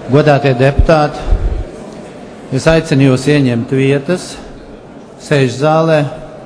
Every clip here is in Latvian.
Godātie deputāti, es aicinu jūs ieņemt vietas, sēžu zālē.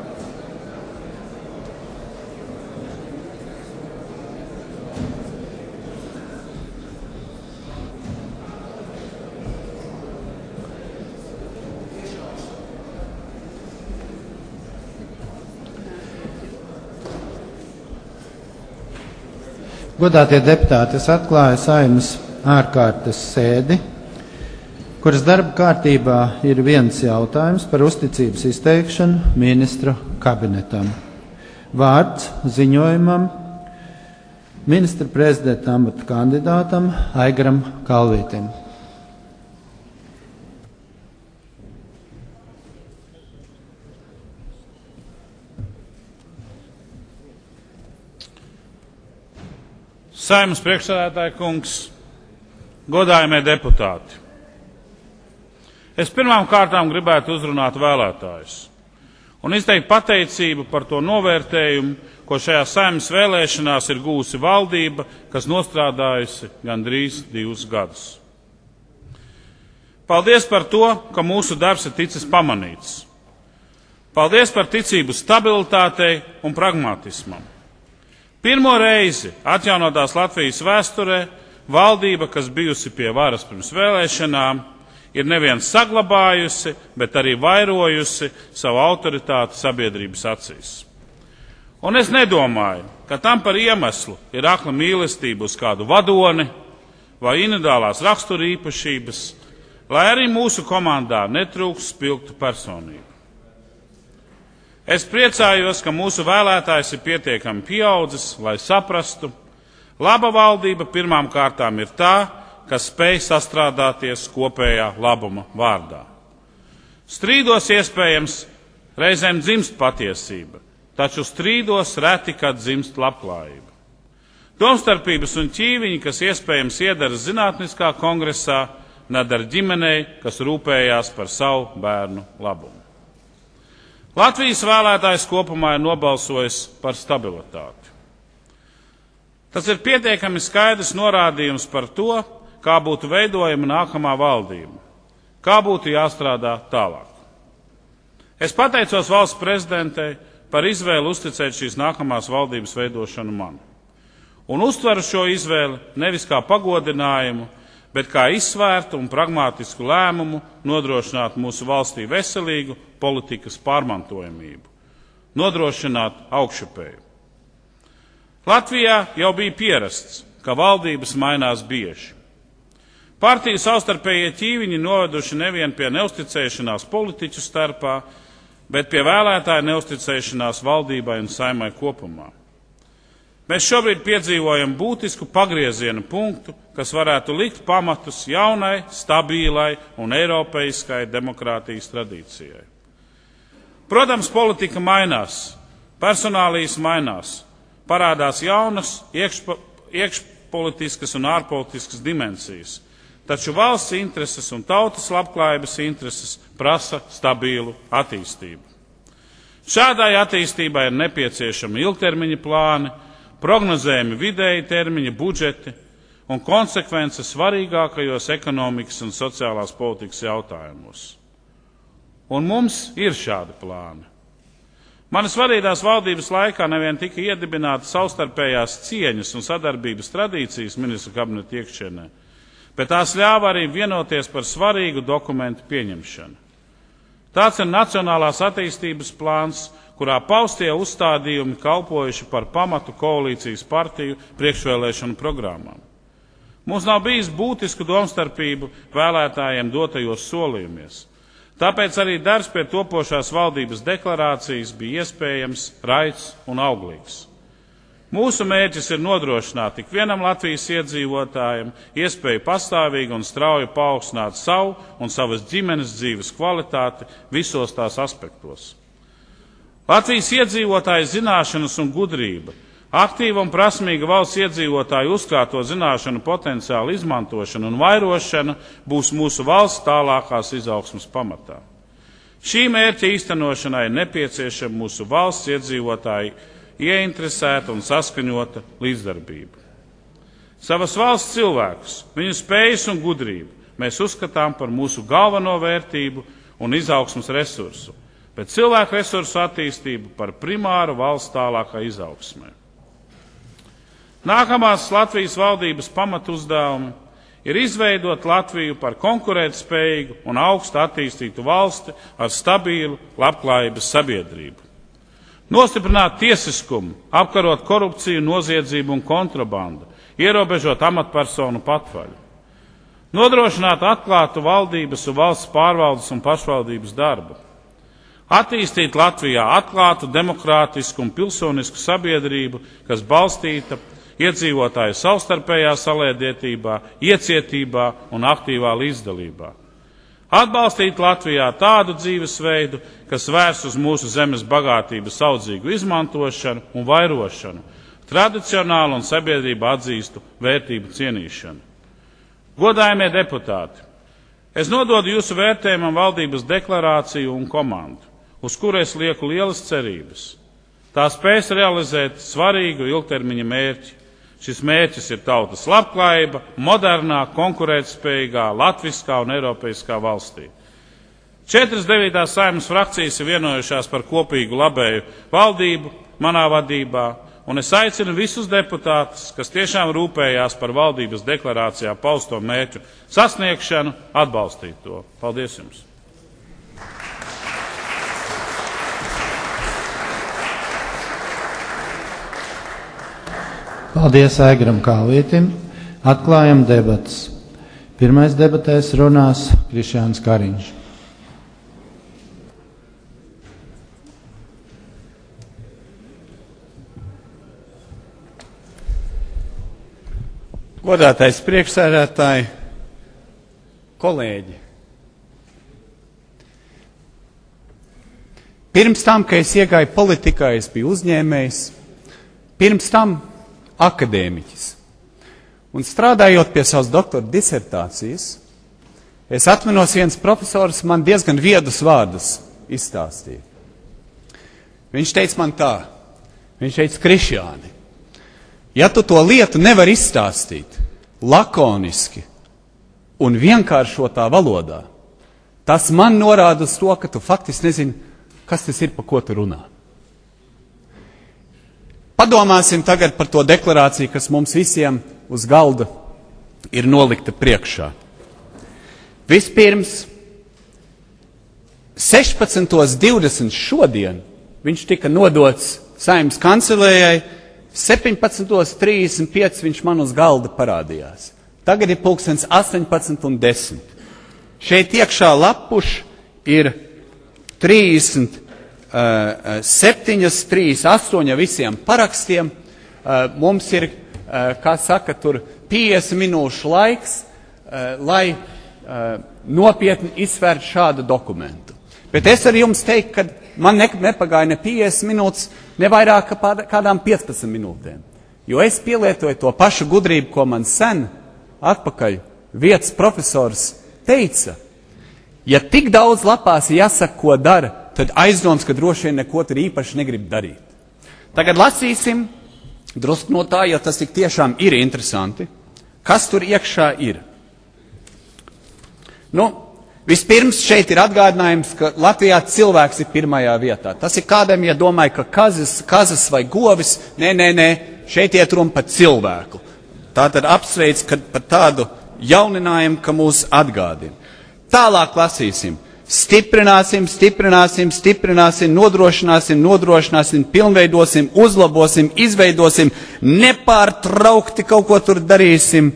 Godātie deputāti, es atklāju Saeimas ārkārtas sēdi, kuras darba kārtībā ir viens jautājums par uzticības izteikšanu ministru kabinetam. Vārds ziņojumam ministra prezidenta amata kandidātam Aigaram Kalvītim. Saeimas priekšsēdētāja kungs, godājamie deputāti. Es pirmām kārtām gribētu uzrunāt vēlētājus un izteikt pateicību par to novērtējumu, ko šajā Saeimas vēlēšanās ir gūsi valdība, kas nostrādājusi gandrīz 2 gadus. Paldies par to, ka mūsu darbs ir ticis pamanīts. Paldies par ticību stabilitātei un pragmatismam. Pirmo reizi atjaunotās Latvijas vēsturē valdība, kas bijusi pie varas pirms vēlēšanām, ir nevien saglabājusi, bet arī vairojusi savu autoritāti sabiedrības acīs. Un es nedomāju, ka tam par iemeslu ir akla mīlestība uz kādu vadoni vai individuālās rakstura īpašības, lai arī mūsu komandā netrūks spilgtu personību. Es priecājos, ka mūsu vēlētājs ir pietiekami pieaudzis, lai saprastu, laba valdība pirmām kārtām ir tā, kas spēj sastrādāties kopējā labuma vārdā. Strīdos iespējams reizēm dzimst patiesība, taču strīdos reti, kad dzimst labklājība. Domstarpības un ķīviņi, kas iespējams iedaras zinātniskā kongresā, nedara ģimenei, kas rūpējās par savu bērnu labumu. Latvijas vēlētājs kopumā ir nobalsojis par stabilitāti. Tas ir pietiekami skaidrs norādījums par to, kā būtu veidojama nākamā valdība, kā būtu jāstrādā tālāk. Es pateicos valsts prezidentei par izvēli uzticēt šīs nākamās valdības veidošanu man. Un uztveru šo izvēli nevis kā pagodinājumu, bet kā izsvērtu un pragmātisku lēmumu nodrošināt mūsu valstī veselīgu politikas pārmantojamību, nodrošināt augšupēju. Latvijā jau bija pierasts, ka valdības mainās bieži. Partiju savstarpējie ķīviņi noveduši nevien pie neusticēšanās politiķu starpā, bet pie vēlētāju neusticēšanās valdībai un Saeimai kopumā. Mēs šobrīd piedzīvojam būtisku pagrieziena punktu, kas varētu likt pamatus jaunai, stabilai un eiropeiskai demokrātijas tradīcijai. Protams, politika mainās, personālijas mainās, parādās jaunas iekšpolitiskas un ārpolitiskas dimensijas, taču valsts intereses un tautas labklājības intereses prasa stabilu attīstību. Šādai attīstībai ir nepieciešami ilgtermiņa plāni, prognozējami vidēji termiņa budžeti un konsekvences svarīgākajos ekonomikas un sociālās politikas jautājumos. Un mums ir šādi plāni. Manas vadītās valdības laikā nevien tika iedibināta savstarpējās cieņas un sadarbības tradīcijas ministru kabineta iekšienē, bet tās ļāva arī vienoties par svarīgu dokumentu pieņemšanu. Tāds ir Nacionālās attīstības plāns, kurā paustie uzstādījumi kalpojuši par pamatu koalīcijas partiju priekšvēlēšanu programmām. Mums nav bijis būtisku domstarpību vēlētājiem dotajos solījumies. Tāpēc arī darbs pie topošās valdības deklarācijas bija iespējams, raids un auglīgs. Mūsu mērķis ir nodrošināt tik vienam Latvijas iedzīvotājam iespēju pastāvīgi un strauji paaugstināt savu un savas ģimenes dzīves kvalitāti visos tās aspektos. Latvijas iedzīvotāju zināšanas un gudrība, aktīva un prasmīga valsts iedzīvotāju uzkrāto zināšanu potenciālu izmantošana un vairošana būs mūsu valsts tālākās izaugsmas pamatā. Šī mērķa īstenošanai ir nepieciešama mūsu valsts iedzīvotāju ieinteresēta un saskaņota līdzdarbība. Savas valsts cilvēkus, viņu spējas un gudrību mēs uzskatām par mūsu galveno vērtību un izaugsmas resursu, bet cilvēku resursu attīstību par primāru valsts tālākai izaugsmai. Nākamās Latvijas valdības pamatuzdevumi ir izveidot Latviju par konkurētspējīgu un augstu attīstītu valsti ar stabilu labklājības sabiedrību. Nostiprināt tiesiskumu, apkarot korupciju, noziedzību un kontrabandu, ierobežot amatpersonu patvaļu. Nodrošināt atklātu valdības un valsts pārvaldes un pašvaldības darbu. Attīstīt Latvijā atklātu, demokrātisku un pilsonisku sabiedrību, kas balstīta iedzīvotāju savstarpējā salēdietībā, iecietībā un aktīvā līdzdalībā. Atbalstīt Latvijā tādu dzīvesveidu, kas vērsts uz mūsu zemes bagātības audzīgu izmantošanu un vairošanu, tradicionālu un sabiedrību atzīstu vērtību cienīšanu. Godājamie deputāti, es nododu jūsu vērtējumam valdības deklarāciju un komandu, uz kuru es lieku lielas cerības. Tā spēs realizēt svarīgu ilgtermiņa mērķi. Šis mērķis ir tautas labklājība, modernā, konkurētspējīgā, latviskā un eiropeiskā valstī. 49. Saeimas frakcijas ir vienojušās par kopīgu labēju valdību manā vadībā, un es aicinu visus deputātus, kas tiešām rūpējās par valdības deklarācijā pausto mērķu sasniegšanu, atbalstīt to. Paldies jums! Paldies Aigaram Kalvītim. Atklājam debatas. Pirmais debatēs runās Krišjāns Kariņš. Godātais priekšsēdētāji, kolēģi. Pirms tam, kad es iegāju politikā, es biju uzņēmējs. Pirms tam akadēmiķis. Un strādājot pie savas doktora disertācijas, es atminos viens profesors man diezgan viedus vārdus izstāstīja. Viņš teica man tā, viņš teica, Krišjāni, ja tu to lietu nevar izstāstīt lakoniski un vienkāršotā valodā, tas man norāda uz to, ka tu faktiski nezini, kas tas ir, pa ko tu runā. Padomāsim tagad par to deklarāciju, kas mums visiem uz galda ir nolikta priekšā. Vispirms, 16.20 šodien viņš tika nodots Saeimas kancelējai, 17.35 viņš man uz galda parādījās. Tagad ir 18:10. Šeit iekšā lapuši ir 37, visiem parakstiem. Mums ir, kā saka, tur 50 minūšu laiks, lai nopietni izsvērt šādu dokumentu. Bet es arī jums teiktu, ka man nepagāja ne 50 minūtes, ne vairāk kādām 15 minūtēm. Jo es pielietoju to pašu gudrību, ko man sen atpakaļ vietas profesors teica. Ja tik daudz lapās jāsaka, ko dara, tad aizdoms, ka droši vien neko tur īpaši negrib darīt. Tagad lasīsim drusku no tā, jo tas tik tiešām ir interesanti. Kas tur iekšā ir? Vispirms šeit ir atgādinājums, ka Latvijā cilvēks ir pirmajā vietā. Tas ir kādam, ja domāju, ka kazas vai govis, nē, šeit iet runa par cilvēku. Tātad apsveic par tādu jauninājumu, ka mūs atgādina. Tālāk lasīsim. Stiprināsim, nodrošināsim, pilnveidosim, uzlabosim, izveidosim, nepārtraukti kaut ko tur darīsim,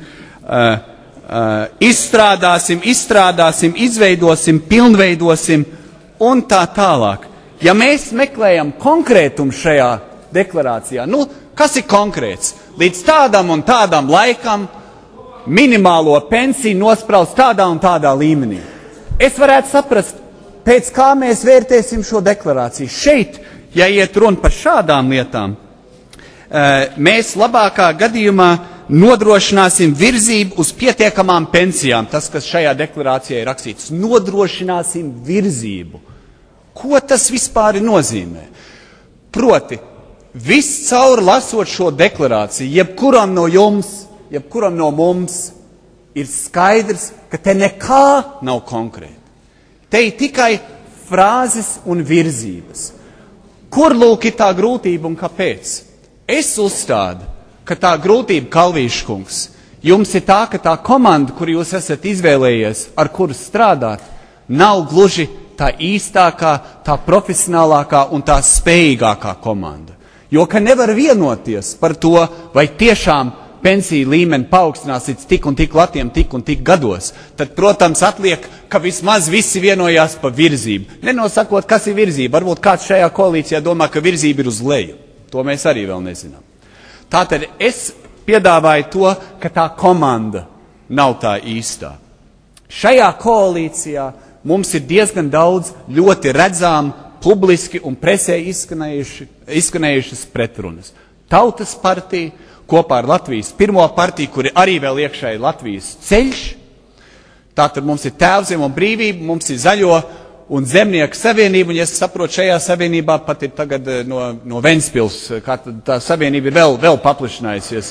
izstrādāsim, izveidosim, pilnveidosim un tā tālāk. Ja mēs meklējam konkrētumu šajā deklarācijā, kas ir konkrēts? Līdz tādam un tādam laikam minimālo pensiju nospraust tādā un tādā līmenī. Es varētu saprast, pēc kā mēs vērtēsim šo deklarāciju. Šeit, ja iet runa par šādām lietām, mēs labākā gadījumā nodrošināsim virzību uz pietiekamām pensijām. Tas, kas šajā deklarācijā ir rakstīts, nodrošināsim virzību. Ko tas vispār nozīmē? Proti, viscaur lasot šo deklarāciju, jebkuram no jums, jebkuram no mums ir skaidrs, ka te nekā nav konkrēti. Te ir tikai frāzes un virzības. Kur lūk ir tā grūtība un kāpēc? Es uzstādu, ka tā grūtība, Kalvīša kungs, jums ir tā, ka tā komanda, kur jūs esat izvēlējies, ar kuru strādāt, nav gluži tā īstākā, tā profesionālākā un tā spējīgākā komanda. Jo, ka nevar vienoties par to, vai tiešām pensiju līmeni paaugstināsiet tik un tik latiem, tik un tik gados, tad, protams, atliek, ka vismaz visi vienojās pa virzību. Nenosakot, kas ir virzība. Varbūt kāds šajā koalīcijā domā, ka virzība ir uz leju. To mēs arī vēl nezinām. Tātad es piedāvāju to, ka tā komanda nav tā īstā. Šajā koalīcijā mums ir diezgan daudz ļoti redzām, publiski un presē izskanējušas pretrunas. Tautas partija kopā ar Latvijas pirmo partiju, kuri arī vēl iekšā ir Latvijas ceļš. Tātad mums ir Tēvzem un brīvība, mums ir Zaļo un Zemnieku savienība, un, ja es saprotu, šajā savienībā pat ir tagad no Ventspils, kā tā savienība ir vēl paplašinājusies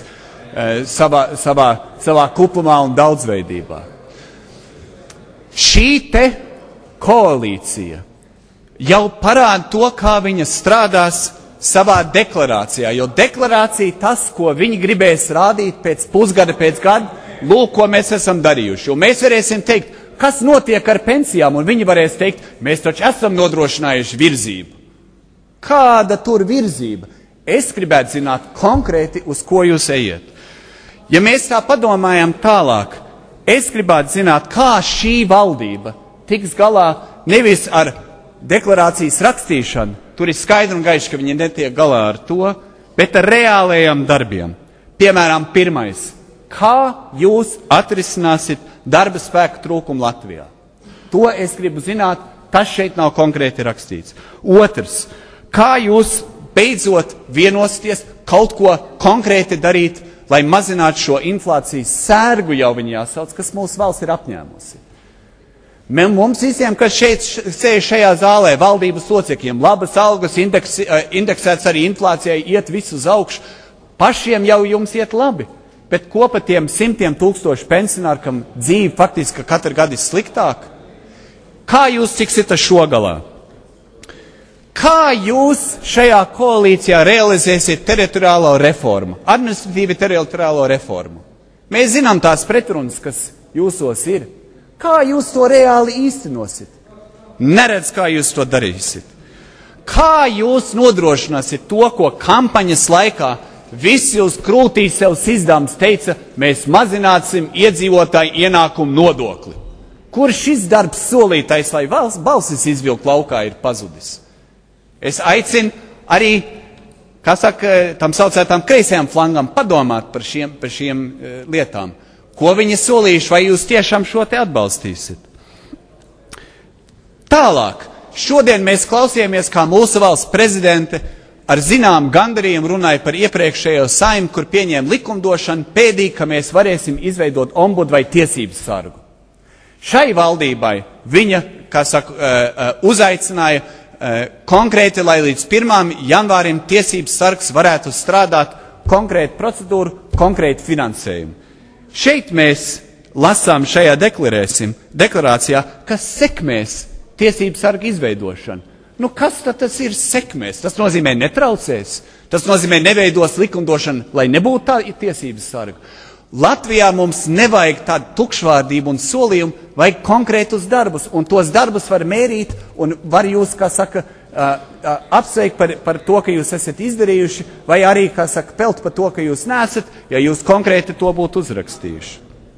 savā kuplumā un daudzveidībā. Šī te koalīcija jau parāda to, kā viņa strādās savā deklarācijā, jo deklarācija tas, ko viņi gribēs rādīt pēc pusgada, pēc gada, lūk, ko mēs esam darījuši. Jo mēs varēsim teikt, kas notiek ar pensijām, un viņi varēs teikt, mēs taču esam nodrošinājuši virzību. Kāda tur virzība? Es gribētu zināt konkrēti, uz ko jūs ejiet. Ja mēs tā padomājam tālāk, es gribētu zināt, kā šī valdība tiks galā nevis ar deklarācijas rakstīšanu, tur ir skaidri un gaiši, ka viņi netiek galā ar to, bet ar reālajiem darbiem. Piemēram, pirmais. Kā jūs atrisināsiet darba spēka trūkumu Latvijā? To es gribu zināt, tas šeit nav konkrēti rakstīts. Otrs. Kā jūs beidzot vienosieties kaut ko konkrēti darīt, lai mazinātu šo inflācijas sērgu, jau viņi jāsauc, kas mūsu valsts ir apņēmusi? Mums visiem, kas šeit sēž šajā zālē, valdības locekļiem, labas algas, indeksēts arī inflācijai, iet visu uz augšu, pašiem jau jums iet labi, bet ko pa tiem 100,000 pensionāru, kam dzīve faktiski katru gadu ir sliktāk? Kā jūs tiksiet ar šo galā? Kā jūs šajā koalīcijā realizēsiet teritoriālo reformu, administratīvi teritoriālo reformu? Mēs zinām tās pretrunas, kas jūsos ir. Kā jūs to reāli īstenosiet? Neredz, kā jūs to darīsiet. Kā jūs nodrošināsiet to, ko kampaņas laikā visi uz krūtīs sev izdāms teica, mēs mazināsim iedzīvotāju ienākumu nodokli? Kur šis darbs solītais, lai balsis izvilkt laukā, ir pazudis? Es aicinu arī, kā saka, tam saucētām kreisajām flangām padomāt par šiem lietām. Ko viņi solījuši, vai jūs tiešām šo te atbalstīsiet? Tālāk, šodien mēs klausījāmies, kā mūsu valsts prezidente ar zinām gandarījumu runāja par iepriekšējo Saeimu, kur pieņēma likumdošanu, pēdīgi, ka mēs varēsim izveidot ombudu vai tiesības sargu. Šai valdībai viņa, kā saka, uzaicināja konkrēti, lai līdz 1. janvārim tiesības sargs varētu strādāt konkrētu procedūru, konkrētu finansējumu. Šeit mēs lasām šajā deklarācijā, kas sekmēs tiesību sargu izveidošanu. Nu, kas tad tas ir sekmēs? Tas nozīmē netraucēs. Tas nozīmē neveidos likumdošanu, lai nebūtu tā tiesības sarga. Latvijā mums nevajag tādu tukšvārdību un solījumu, vajag konkrētus darbus, un tos darbus var mērīt, un var jūs, kā saka, apsveikt par to, ka jūs esat izdarījuši, vai arī, kā saka, pelt par to, ka jūs nesat, ja jūs konkrēti to būtu uzrakstījuši.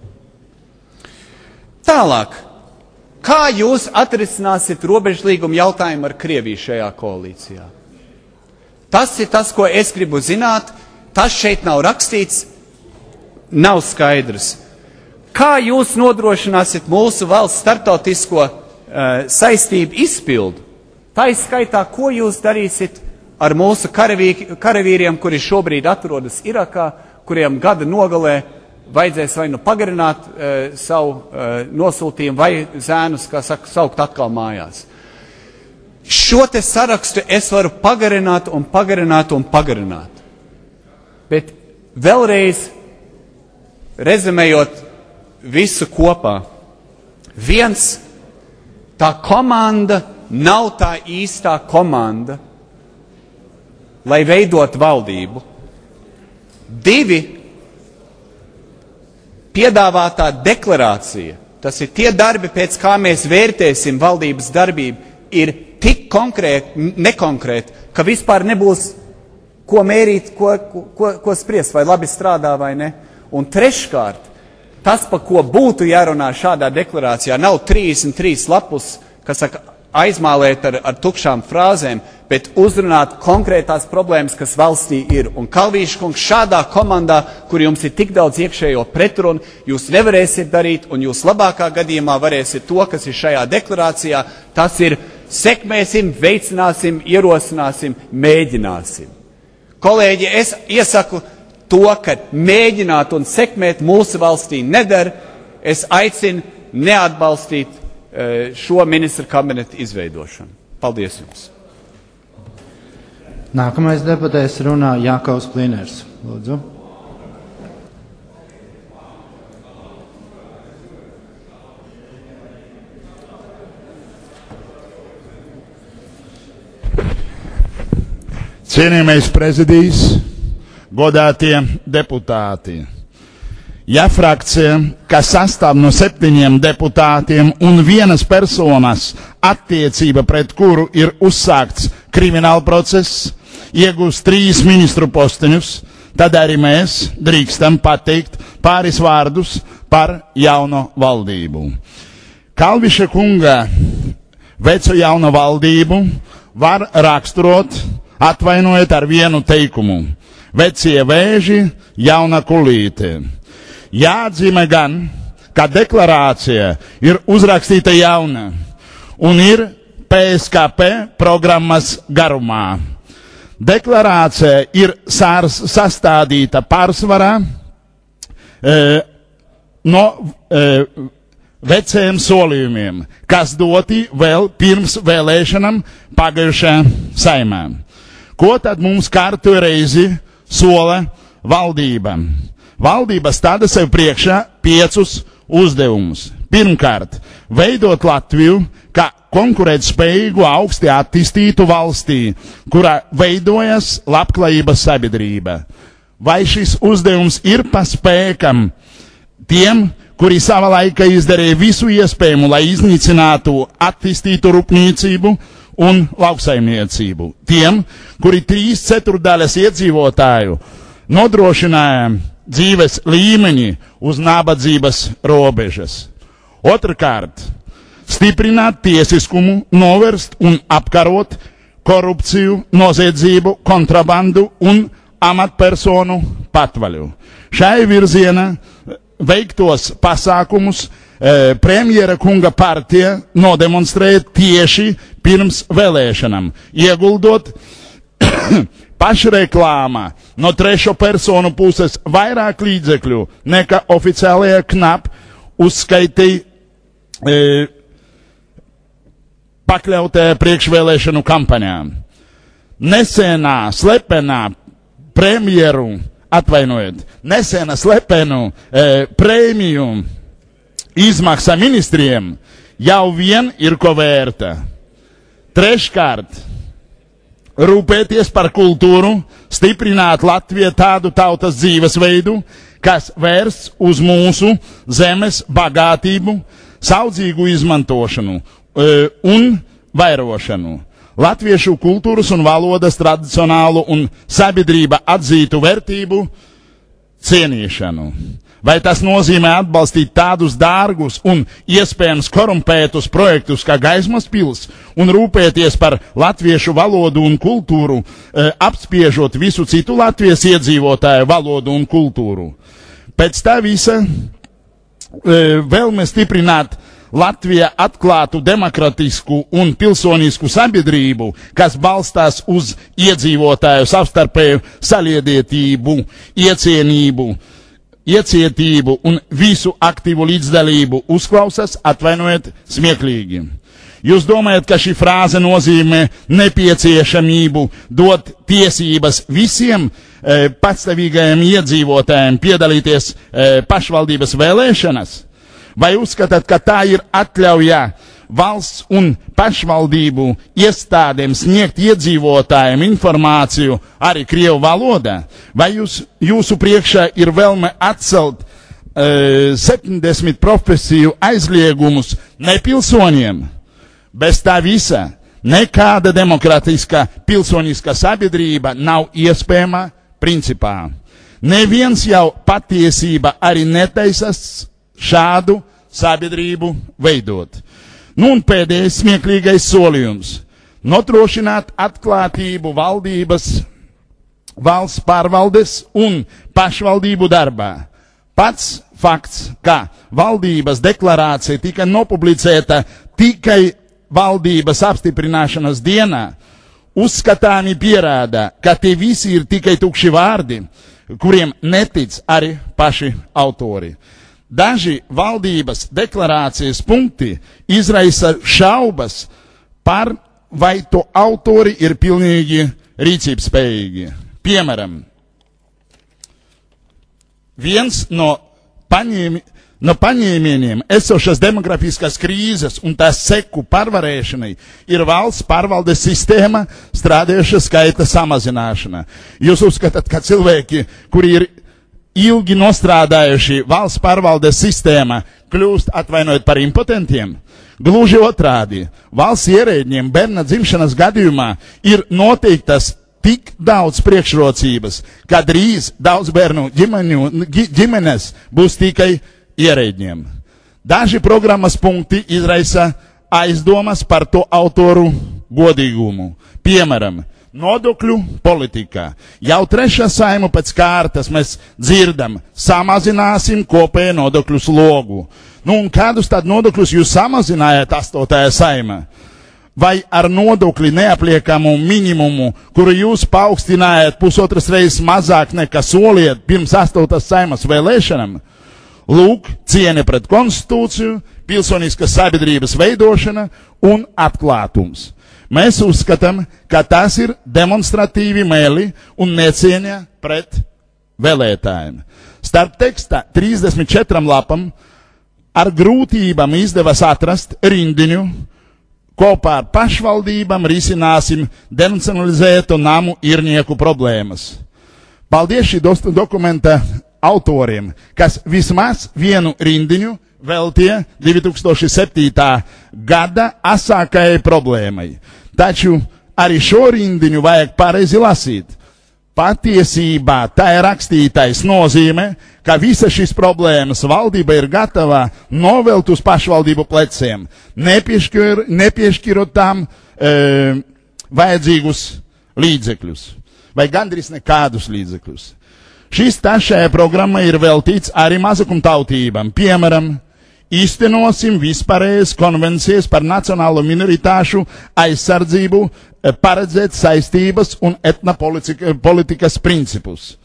Tālāk, kā jūs atrisināsiet robežlīgumu jautājumu ar Krieviju šajā koalīcijā? Tas ir tas, ko es gribu zināt, tas šeit nav rakstīts, nav skaidrs. Kā jūs nodrošināsiet mūsu valsts starptautisko saistību izpildu? Tā izskaitā, ko jūs darīsiet ar mūsu karavīriem, kuri šobrīd atrodas Irakā, kuriem gada nogalē vajadzēs vai nu pagarināt savu nosūtījumu, vai zēnus, kā saka, saukt atkal mājās. Šo te sarakstu es varu pagarināt un pagarināt un pagarināt. Bet vēlreiz rezumējot visu kopā, tā komanda nav tā īstā komanda, lai veidot valdību. 2, piedāvātā deklarācija, tas ir tie darbi, pēc kā mēs vērtēsim valdības darbību, ir tik nekonkrēti, ka vispār nebūs ko mērīt, ko spriest, vai labi strādā vai ne. Un treškārt, tas, pa ko būtu jārunā šādā deklarācijā, nav 33 lapus, kas saka, aizmālēt ar tukšām frāzēm, bet uzrunāt konkrētās problēmas, kas valstī ir. Un Kalvīša kungs, šādā komandā, kur jums ir tik daudz iekšējo pretrunu, jūs nevarēsiet darīt, un jūs labākā gadījumā varēsiet to, kas ir šajā deklarācijā, tas ir sekmēsim, veicināsim, ierosināsim, mēģināsim. Kolēģi, es iesaku to, ka mēģināt un sekmēt mūsu valstī nedara. Es aicinu neatbalstīt šo ministra kabineta izveidošanu. Paldies jums! Nākamais deputēs runā Jākaus Kliners. Lūdzu. Cienījamais prezidijs, godātie deputāti. Ja frakcija, kas sastāv no 7 deputātiem un 1 personas attiecība pret kuru ir uzsākts krimināla process, iegūs 3 ministru posteņus, tad arī mēs drīkstam pateikt pāris vārdus par jauno valdību. Kalviša kunga veco jauno valdību var raksturot, atvainojiet ar vienu teikumu: vecie vēži, jauna kulīte. Jāatzīmē gan, ka deklarācija ir uzrakstīta jauna un ir PSKP programmas garumā. Deklarācija ir sastādīta pārsvarā no veciem solījumiem, kas doti vēl pirms vēlēšanām pagājušajā Saeimā. Ko tad mums kārtu reizi sola valdība? Valdība stāda sev priekšā 5 uzdevumus. Pirmkārt, veidot Latviju kā konkurētspējīgu, augsti attīstītu valstī, kurā veidojas labklājības sabiedrība. Vai šis uzdevums ir pa spēkam tiem, kuri savā laikā izdarīja visu iespējamo, lai iznīcinātu attīstītu rūpniecību un lauksaimniecību? Tiem, kuri 3/4 iedzīvotāju nodrošināja dzīves līmeņi uz nabadzības robežas. Otrkārt, stiprināt tiesiskumu, novērst un apkarot korupciju, noziedzību, kontrabandu un amatpersonu patvaļu. Šai virzienā veiktos pasākumus premjera kunga partija nodemonstrēja tieši pirms vēlēšanām, ieguldot pašreklāmā no trešo personu puses vairāk līdzekļu nekā oficiālajā KNAP uzskaitīja pakļautajā priekšvēlēšanu kampaņā. Nesenā slepenu prēmiju izmaksa ministriem jau vien ir ko vērta. Treškārt, rūpēties par kultūru, stiprināt Latviju tādu tautas dzīvesveidu, kas vērsts uz mūsu zemes bagātību, saudzīgu izmantošanu un vairošanu. Latviešu kultūras un valodas tradicionālu un sabiedrība atzītu vērtību cienīšanu. Vai tas nozīmē atbalstīt tādus dārgus un iespējams korumpētus projektus kā Gaismas pils un rūpēties par latviešu valodu un kultūru, apspiežot visu citu Latvijas iedzīvotāju valodu un kultūru? Pēc tā visa vēlme stiprināt Latvijā atklātu demokratisku un pilsonisku sabiedrību, kas balstās uz iedzīvotāju savstarpēju saliedētību, iecietību un visu aktīvu līdzdalību, uzklausās, atvainojiet, smieklīgi. Jūs domājat, ka šī frāze nozīmē nepieciešamību dot tiesības visiem patstāvīgajiem iedzīvotājiem piedalīties pašvaldības vēlēšanas? Vai uzskatāt, ka tā ir atļauja valsts un pašvaldību iestādēm sniegt iedzīvotājiem informāciju arī Krievu valodā? Vai jūsu priekšā ir vēlme atcelt 70 profesiju aizliegumus nepilsoņiem? Bez tā visa nekāda demokratiskā pilsoniskā sabiedrība nav iespējama principā. Neviens jau patiesība arī netaisas šādu sabiedrību veidot. Nu un pēdējais smieklīgais solījums – nodrošināt atklātību valdības, valsts pārvaldes un pašvaldību darbā. Pats fakts, ka valdības deklarācija tika nopublicēta tikai valdības apstiprināšanas dienā, uzskatāmi pierāda, ka te visi ir tikai tukši vārdi, kuriem netic arī paši autori. Daži valdības deklarācijas punkti izraisa šaubas par, vai to autori ir pilnīgi rīcības spējīgi. Piemēram, viens no paņēmieniem esošas demografiskās krīzes un tās seku pārvarēšanai ir valsts pārvaldes sistēma strādājoša skaita samazināšana. Jūs uzskatāt, ka cilvēki, kuri ir ilgi nostrādājuši valsts pārvaldes sistēma, kļūst, atvainojot, par impotentiem? Gluži otrādi, valsts ierēdņiem bērna dzimšanas gadījumā ir noteiktas tik daudz priekšrocības, ka drīz daudz bērnu ģimenes būs tikai ierēdņiem. Daži programmas punkti izraisa aizdomas par to autoru godīgumu. Piemēram, nodokļu politikā. Jau trešā Saeimu pēc kārtas mēs dzirdam, samazināsim kopējo nodokļu slogu. Nu un kādus tad nodokļus jūs samazinājāt 8. Saeimā? Vai ar nodokļu neapliekamu minimumu, kuru jūs paaugstinājāt 1,5 reizes mazāk nekā soliet pirms 8. Saimas vēlēšanām? Lūk, cieņa pret konstitūciju, pilsoniskas sabiedrības veidošana un atklātums. Mēs uzskatām, ka tas ir demonstratīvi meli un necieņa pret vēlētājiem. Starp teksta 34 lapam ar grūtībām izdevās atrast rindiņu, kopā ar pašvaldībām risināsim denacionalizētu namu īrnieku problēmas. Paldies šī dokumenta autoriem, kas vismaz vienu rindiņu veltīja 2007. Gada asākajai problēmai. Taču arī šo rindiņu vajag pareizi lasīt. Patiesībā tā ir rakstītais nozīmē, ka visa šīs problēmas valdība ir gatava novelt uz pašvaldību pleciem, nepiešķirot tām vajadzīgus līdzekļus, vai gandrīz nekādus līdzekļus. Šis šajā programmā ir veltīts arī mazākumtautībām. Piemēram, īstenosim vispārējas konvencijas par nacionālo minoritāšu aizsardzību, paredzēt saistības un etnopolitikas principus.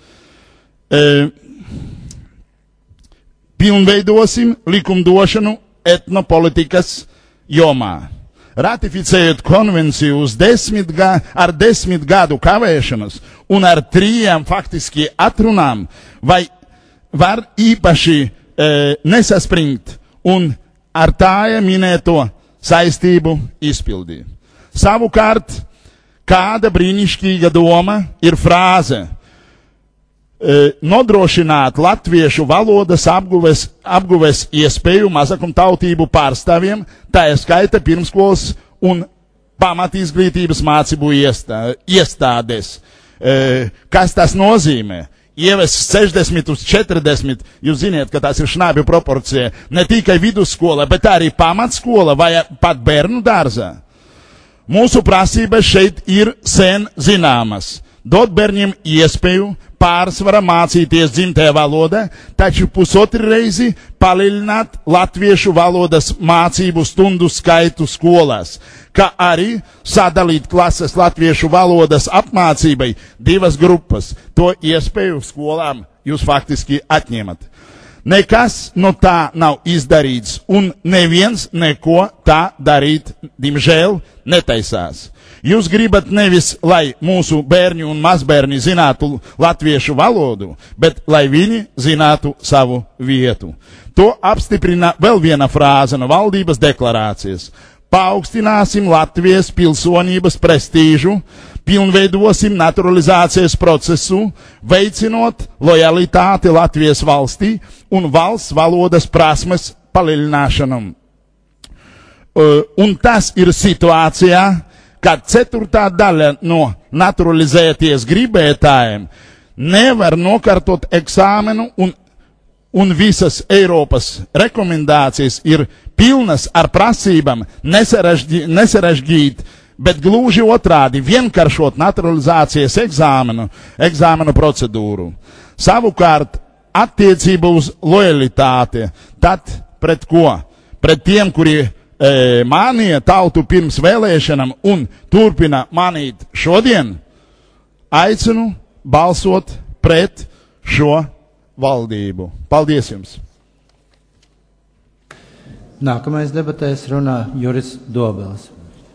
Pilnveidosim likumdošanu etnopolitikas jomā. Ratificējot konvenciju ar 10 gadu kavēšanas un ar 3 faktiski atrunām, vai var īpaši nesaspringt un ar tā minēto saistību izpildīt. Savukārt, kāda brīnišķīga doma ir frāze nodrošināt latviešu valodas apguves iespēju mazākumtautību pārstāvjiem, tā skaita pirmskolas un pamatizglītības mācību iestādes. Kas tas nozīmē? Ievest 60 uz 40, jūs ziniet, ka tas ir šnābju proporcija, ne tikai vidusskola, bet arī pamatskola vai pat bērnu dārzā. Mūsu prasības šeit ir sen zināmas. Dot bērniem iespēju pārsvarā mācīties dzimtajā valodā, taču 1,5 reizi palielināt latviešu valodas mācību stundu skaitu skolās, kā arī sadalīt klases latviešu valodas apmācībai 2 grupas. To iespēju skolām jūs faktiski atņemat. Nekas no tā nav izdarīts, un neviens neko tā darīt, diemžēl, netaisās. Jūs gribat nevis, lai mūsu bērni un mazbērni zinātu latviešu valodu, bet lai viņi zinātu savu vietu. To apstiprina vēl viena frāze no valdības deklarācijas. Paaugstināsim Latvijas pilsonības prestīžu, pilnveidosim naturalizācijas procesu, veicinot lojalitāti Latvijas valstī un valsts valodas prasmes palielināšanam. Un tas ir situācijā, kad 4. daļa no naturalizēties gribētājiem nevar nokārtot eksāmenu un visas Eiropas rekomendācijas ir pilnas ar prasībām nesarežģīt, bet gluži otrādi vienkāršot naturalizācijas eksāmenu procedūru. Savukārt attiecība uz lojalitāti, tad pret ko? Pret tiem, kuri mānīja tautu pirms vēlēšanām un turpina mānīt šodien, aicinu balsot pret šo valdību. Paldies jums! Nākamais debatēs runā Juris Dobels.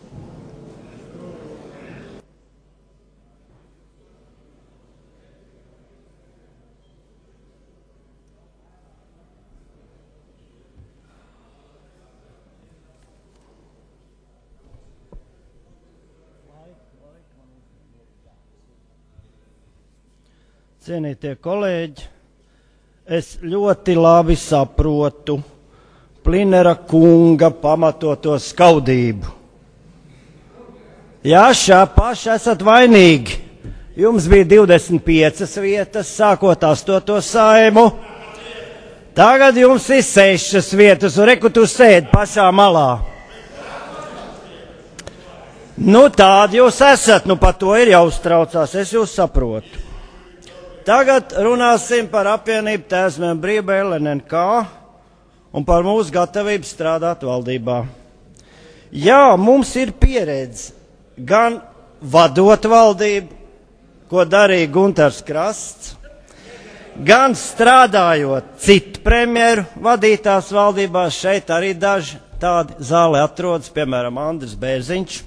Cienītie kolēģi, es ļoti labi saprotu Plinera kunga pamatoto skaudību. Jā, šā paši esat vainīgi. Jums bija 25 vietas, sākot 8. Saimu. Tagad jums ir 6 vietas, un reku tu sēdi pašā malā. Nu, tādi jūs esat, par to ir jāuztraucās, es jūs saprotu. Tagad runāsim par apvienību Tēvzemju brīvībai LNK un par mūsu gatavību strādāt valdībā. Jā, mums ir pieredze gan vadot valdību, ko darīja Guntars Krasts, gan strādājot citu premjeru vadītās valdībās. Šeit arī daži tādi zālē atrodas, piemēram, Andris Bērziņš,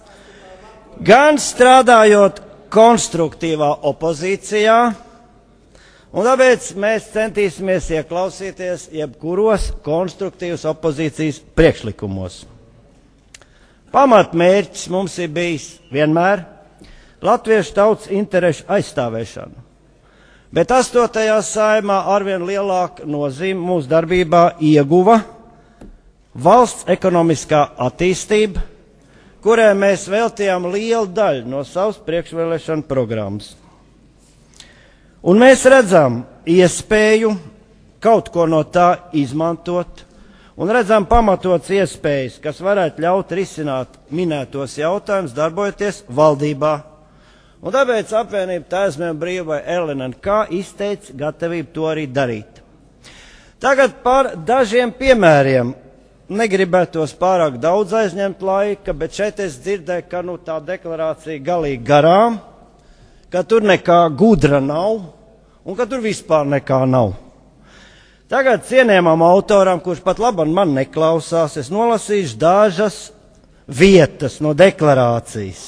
gan strādājot konstruktīvā opozīcijā. Un tāpēc mēs centīsimies ieklausīties jebkuros konstruktīvas opozīcijas priekšlikumos. Pamatmērķis mums ir bijis vienmēr latviešu tautas interešu aizstāvēšana. Bet 8. Saeimā arvien lielāka nozīme mūsu darbībā ieguva valsts ekonomiskā attīstība, kurai mēs veltījām lielu daļu no savas priekšvēlēšana programmas. Un mēs redzam iespēju kaut ko no tā izmantot, un redzam pamatots iespējas, kas varētu ļaut risināt minētos jautājumus, darbojoties valdībā. Un tāpēc apvienība Tēvzemju brīvībai LNK izteica gatavību to arī darīt. Tagad par dažiem piemēriem. Negribētos pārāk daudz aizņemt laika, bet šeit es dzirdēju, ka tā deklarācija galīgi garām, ka tur nekā gudra nav un ka tur vispār nekā nav. Tagad cienījamam autoram, kurš pat labam man neklausās, es nolasīšu dažas vietas no deklarācijas.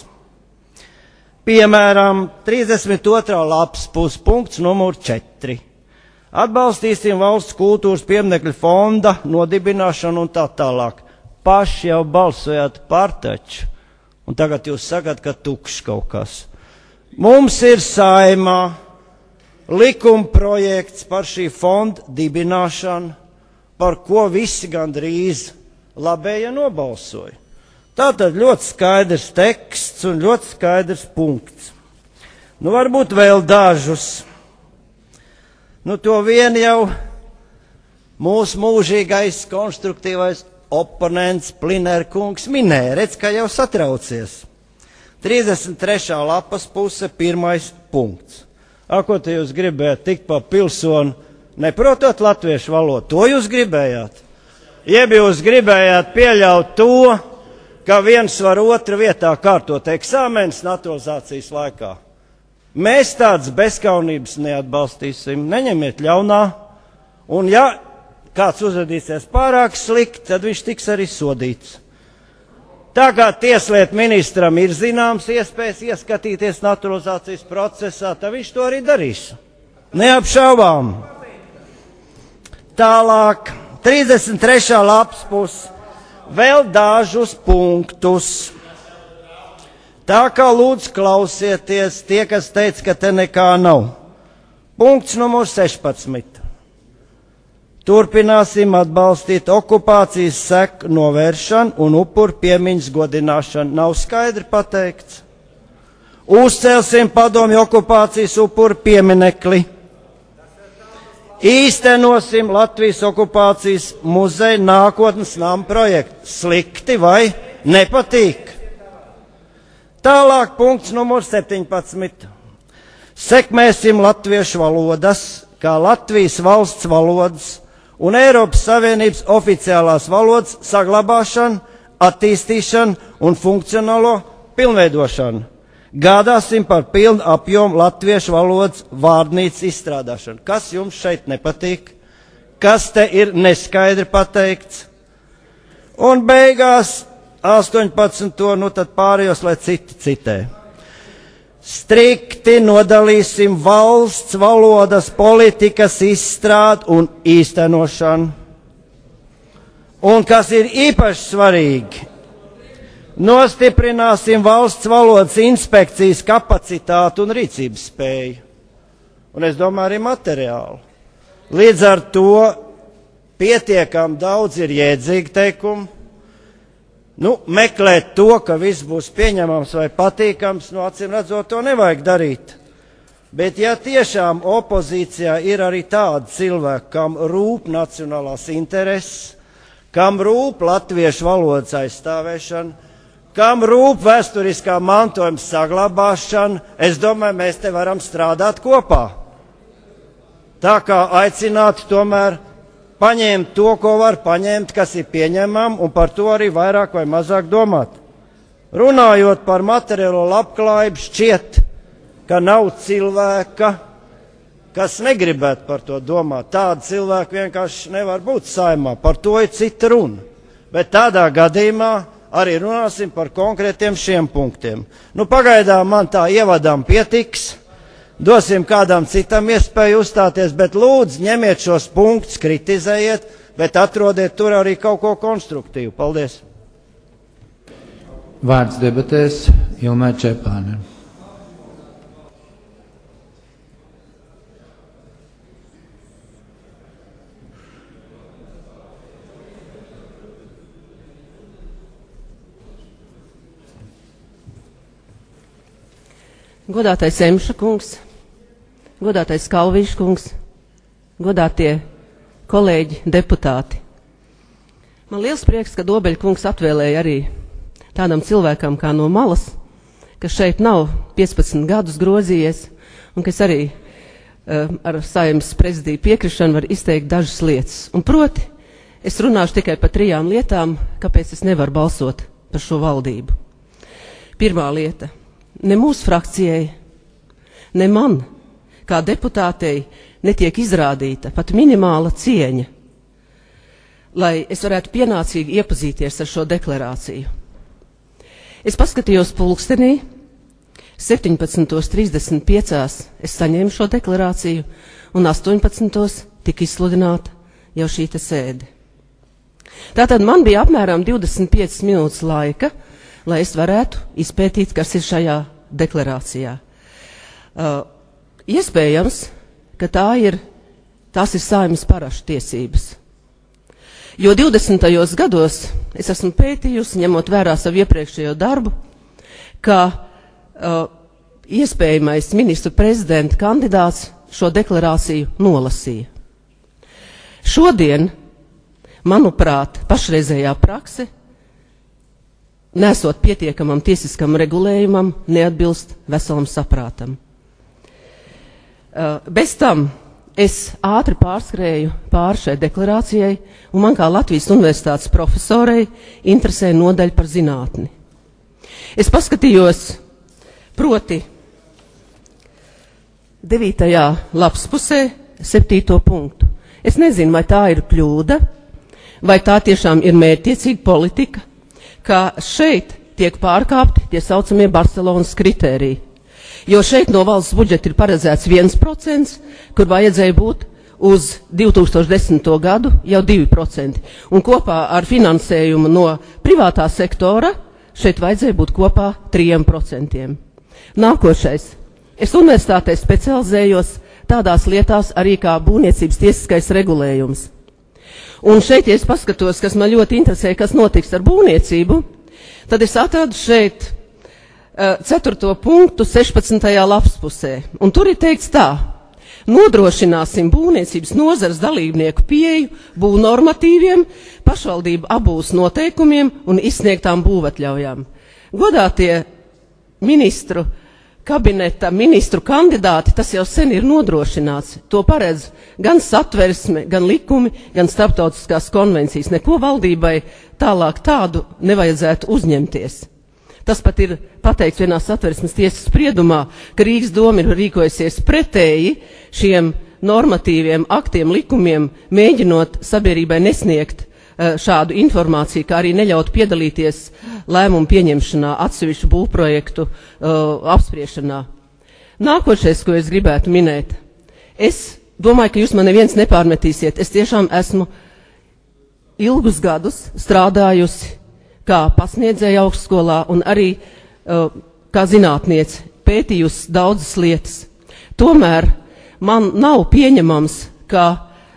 Piemēram, 32. lapas puspunkts numur 4. Atbalstīsim valsts kultūras pieminekļu fonda nodibināšanu un tā tālāk. Paši jau balsojāt par taču, un tagad jūs sakat, ka tukšs kaut kas. Mums ir Saeimā likuma projekts par šī fonda dibināšanu, par ko visi gandrīz labējie nobalsoja. Tātad ļoti skaidrs teksts un ļoti skaidrs punkts. Varbūt vēl dažus. To vien jau mūsu mūžīgais konstruktīvais oponents Plinera kungs minēja. Redz, ka jau satraucies. 33. lapas puse, 1. punkts. Ko te jūs gribējāt tikt pa pilsoni, neprotot latviešu valodu? To jūs gribējāt? Jeb jūs gribējāt pieļaut to, ka viens var otra vietā kārtot eksāmenus naturalizācijas laikā? Mēs tādas bezskaunības neatbalstīsim, neņemiet ļaunā, un ja kāds uzvedīsies pārāk slikti, tad viņš tiks arī sodīts. Tā kā tieslietu ministram ir zināms iespējas ieskatīties naturalizācijas procesā, tad viņš to arī darīs. Neapšaubām. Tālāk, 33. lapas puse. Vēl dažus punktus. Tā kā lūdzu klausieties tie, kas teica, ka te nekā nav. Punkts numur 16. Turpināsim atbalstīt okupācijas seku novēršanu un upuru piemiņas godināšanu. Nav skaidri pateikts. Uzcelsim padomju okupācijas upuru pieminekli. Īstenosim Latvijas okupācijas muzeja nākotnes nama projektu. Slikti vai nepatīk? Tālāk punkts numur 17. Sekmēsim latviešu valodas, kā Latvijas valsts valodas un Eiropas Savienības oficiālās valodas saglabāšanu, attīstīšanu un funkcionālo pilnveidošanu. Gādāsim par pilnu apjomu latviešu valodas vārnīcas izstrādāšanu. Kas jums šeit nepatīk? Kas te ir neskaidri pateikts? Un beigās 18. Nu tad pārējos, lai citi citē. Strikti nodalīsim valsts valodas politikas izstrādi un īstenošanu. Un kas ir īpaši svarīgi, nostiprināsim valsts valodas inspekcijas kapacitātu un rīcības spēju. Un es domāju arī materiālu. Līdz ar to pietiekam daudz ir jēdzīgi teikumi. Meklēt to, ka viss būs pieņemams vai patīkams, acīm redzot, to nevajag darīt. Bet ja tiešām opozīcijā ir arī tādi cilvēki, kam rūp nacionālās intereses, kam rūp latviešu valodas aizstāvēšana, kam rūp vēsturiskā mantojuma saglabāšana, es domāju, mēs te varam strādāt kopā. Tā kā aicinātu tomēr paņemt to, ko var paņemt, kas ir pieņemam, un par to arī vairāk vai mazāk domāt. Runājot par materiālo labklājību, šķiet, ka nav cilvēka, kas negribētu par to domāt. Tādi cilvēki vienkārši nevar būt Saeimā, par to ir cita runa. Bet tādā gadījumā arī runāsim par konkrētiem šiem punktiem. Pagaidām man tā ievadām pietiks. Dosim kādam citam iespēju uzstāties, bet lūdzu ņemiet šos punktus, kritizējiet, bet atrodiet tur arī kaut ko konstruktīvu. Paldies! Vārds debatēs Ilmai Čepānei. Godātais Emša kungs, godātais Kalvīša kungs, godātie kolēģi, deputāti. Man liels prieks, ka Dobeļa kungs atvēlēja arī tādam cilvēkam kā no malas, kas šeit nav 15 gadus grozījies, un kas arī ar Saeimas prezidiju piekrišanu var izteikt dažas lietas. Un proti, es runāšu tikai par 3 lietām, kāpēc es nevaru balsot par šo valdību. Pirmā lieta. Ne mūsu frakcijai, ne man, kā deputātei, netiek izrādīta pat minimāla cieņa, lai es varētu pienācīgi iepazīties ar šo deklarāciju. Es paskatījos pulkstenī, 17:35 es saņēmu šo deklarāciju, un 18. tika izsludināta jau šī sēde. Tātad man bija apmēram 25 minūtes laika, lai es varētu izpētīt, kas ir šajā deklarācijā. Iespējams, ka tās ir Saeimas parašu tiesības. Jo 20. gados es esmu pētījusi, ņemot vērā savu iepriekšējo darbu, ka iespējamais ministru prezidenta kandidāts šo deklarāciju nolasīja. Šodien, manuprāt, pašreizējā prakse, nesot pietiekamam tiesiskam regulējumam, neatbilst veselam saprātam. Bez tam es ātri pārskrēju pāri šai deklarācijai, un man kā Latvijas universitātes profesorei interesē nodaļa par zinātni. Es paskatījos, proti 9. lapspusē 7. punktu. Es nezinu, vai tā ir kļūda, vai tā tiešām ir mērķtiecīga politika, ka šeit tiek pārkāpti tie saucamie Barcelonas kritēriji. Jo šeit no valsts budžeta ir paredzēts 1%, kur vajadzēja būt uz 2010. gadu jau 2%. Un kopā ar finansējumu no privātā sektora šeit vajadzēja būt kopā 3%. Nākošais. Es universitātē specializējos tādās lietās arī kā būvniecības tiesiskais regulējums. Un šeit, ja es paskatos, kas man ļoti interesē, kas notiks ar būvniecību, tad es atradu šeit 4. punktu 16. lapspusē. Un tur ir teikts tā: nodrošināsim būvniecības nozares dalībnieku pieeju būvnormatīviem, pašvaldību abūs noteikumiem un izsniegtām būvatļaujām. Godātie ministru kabineta ministru kandidāti, tas jau sen ir nodrošināts. To paredz gan satversme, gan likumi, gan starptautiskās konvencijas. Neko valdībai tālāk tādu nevajadzētu uzņemties. Tas pat ir pateikts vienā satversmes tiesas spriedumā, ka Rīgas doma ir rīkojusies pretēji šiem normatīviem aktiem, likumiem, mēģinot sabiedrībai nesniegt šādu informāciju, kā arī neļaut piedalīties lēmumu pieņemšanā, atsevišķu būvprojektu apspriešanā. Nākošais, ko es gribētu minēt, es domāju, ka jūs man neviens nepārmetīsiet. Es tiešām esmu ilgus gadus strādājusi kā pasniedzēja augstskolā un arī kā zinātniece, pētījusi daudzas lietas. Tomēr man nav pieņemams, ka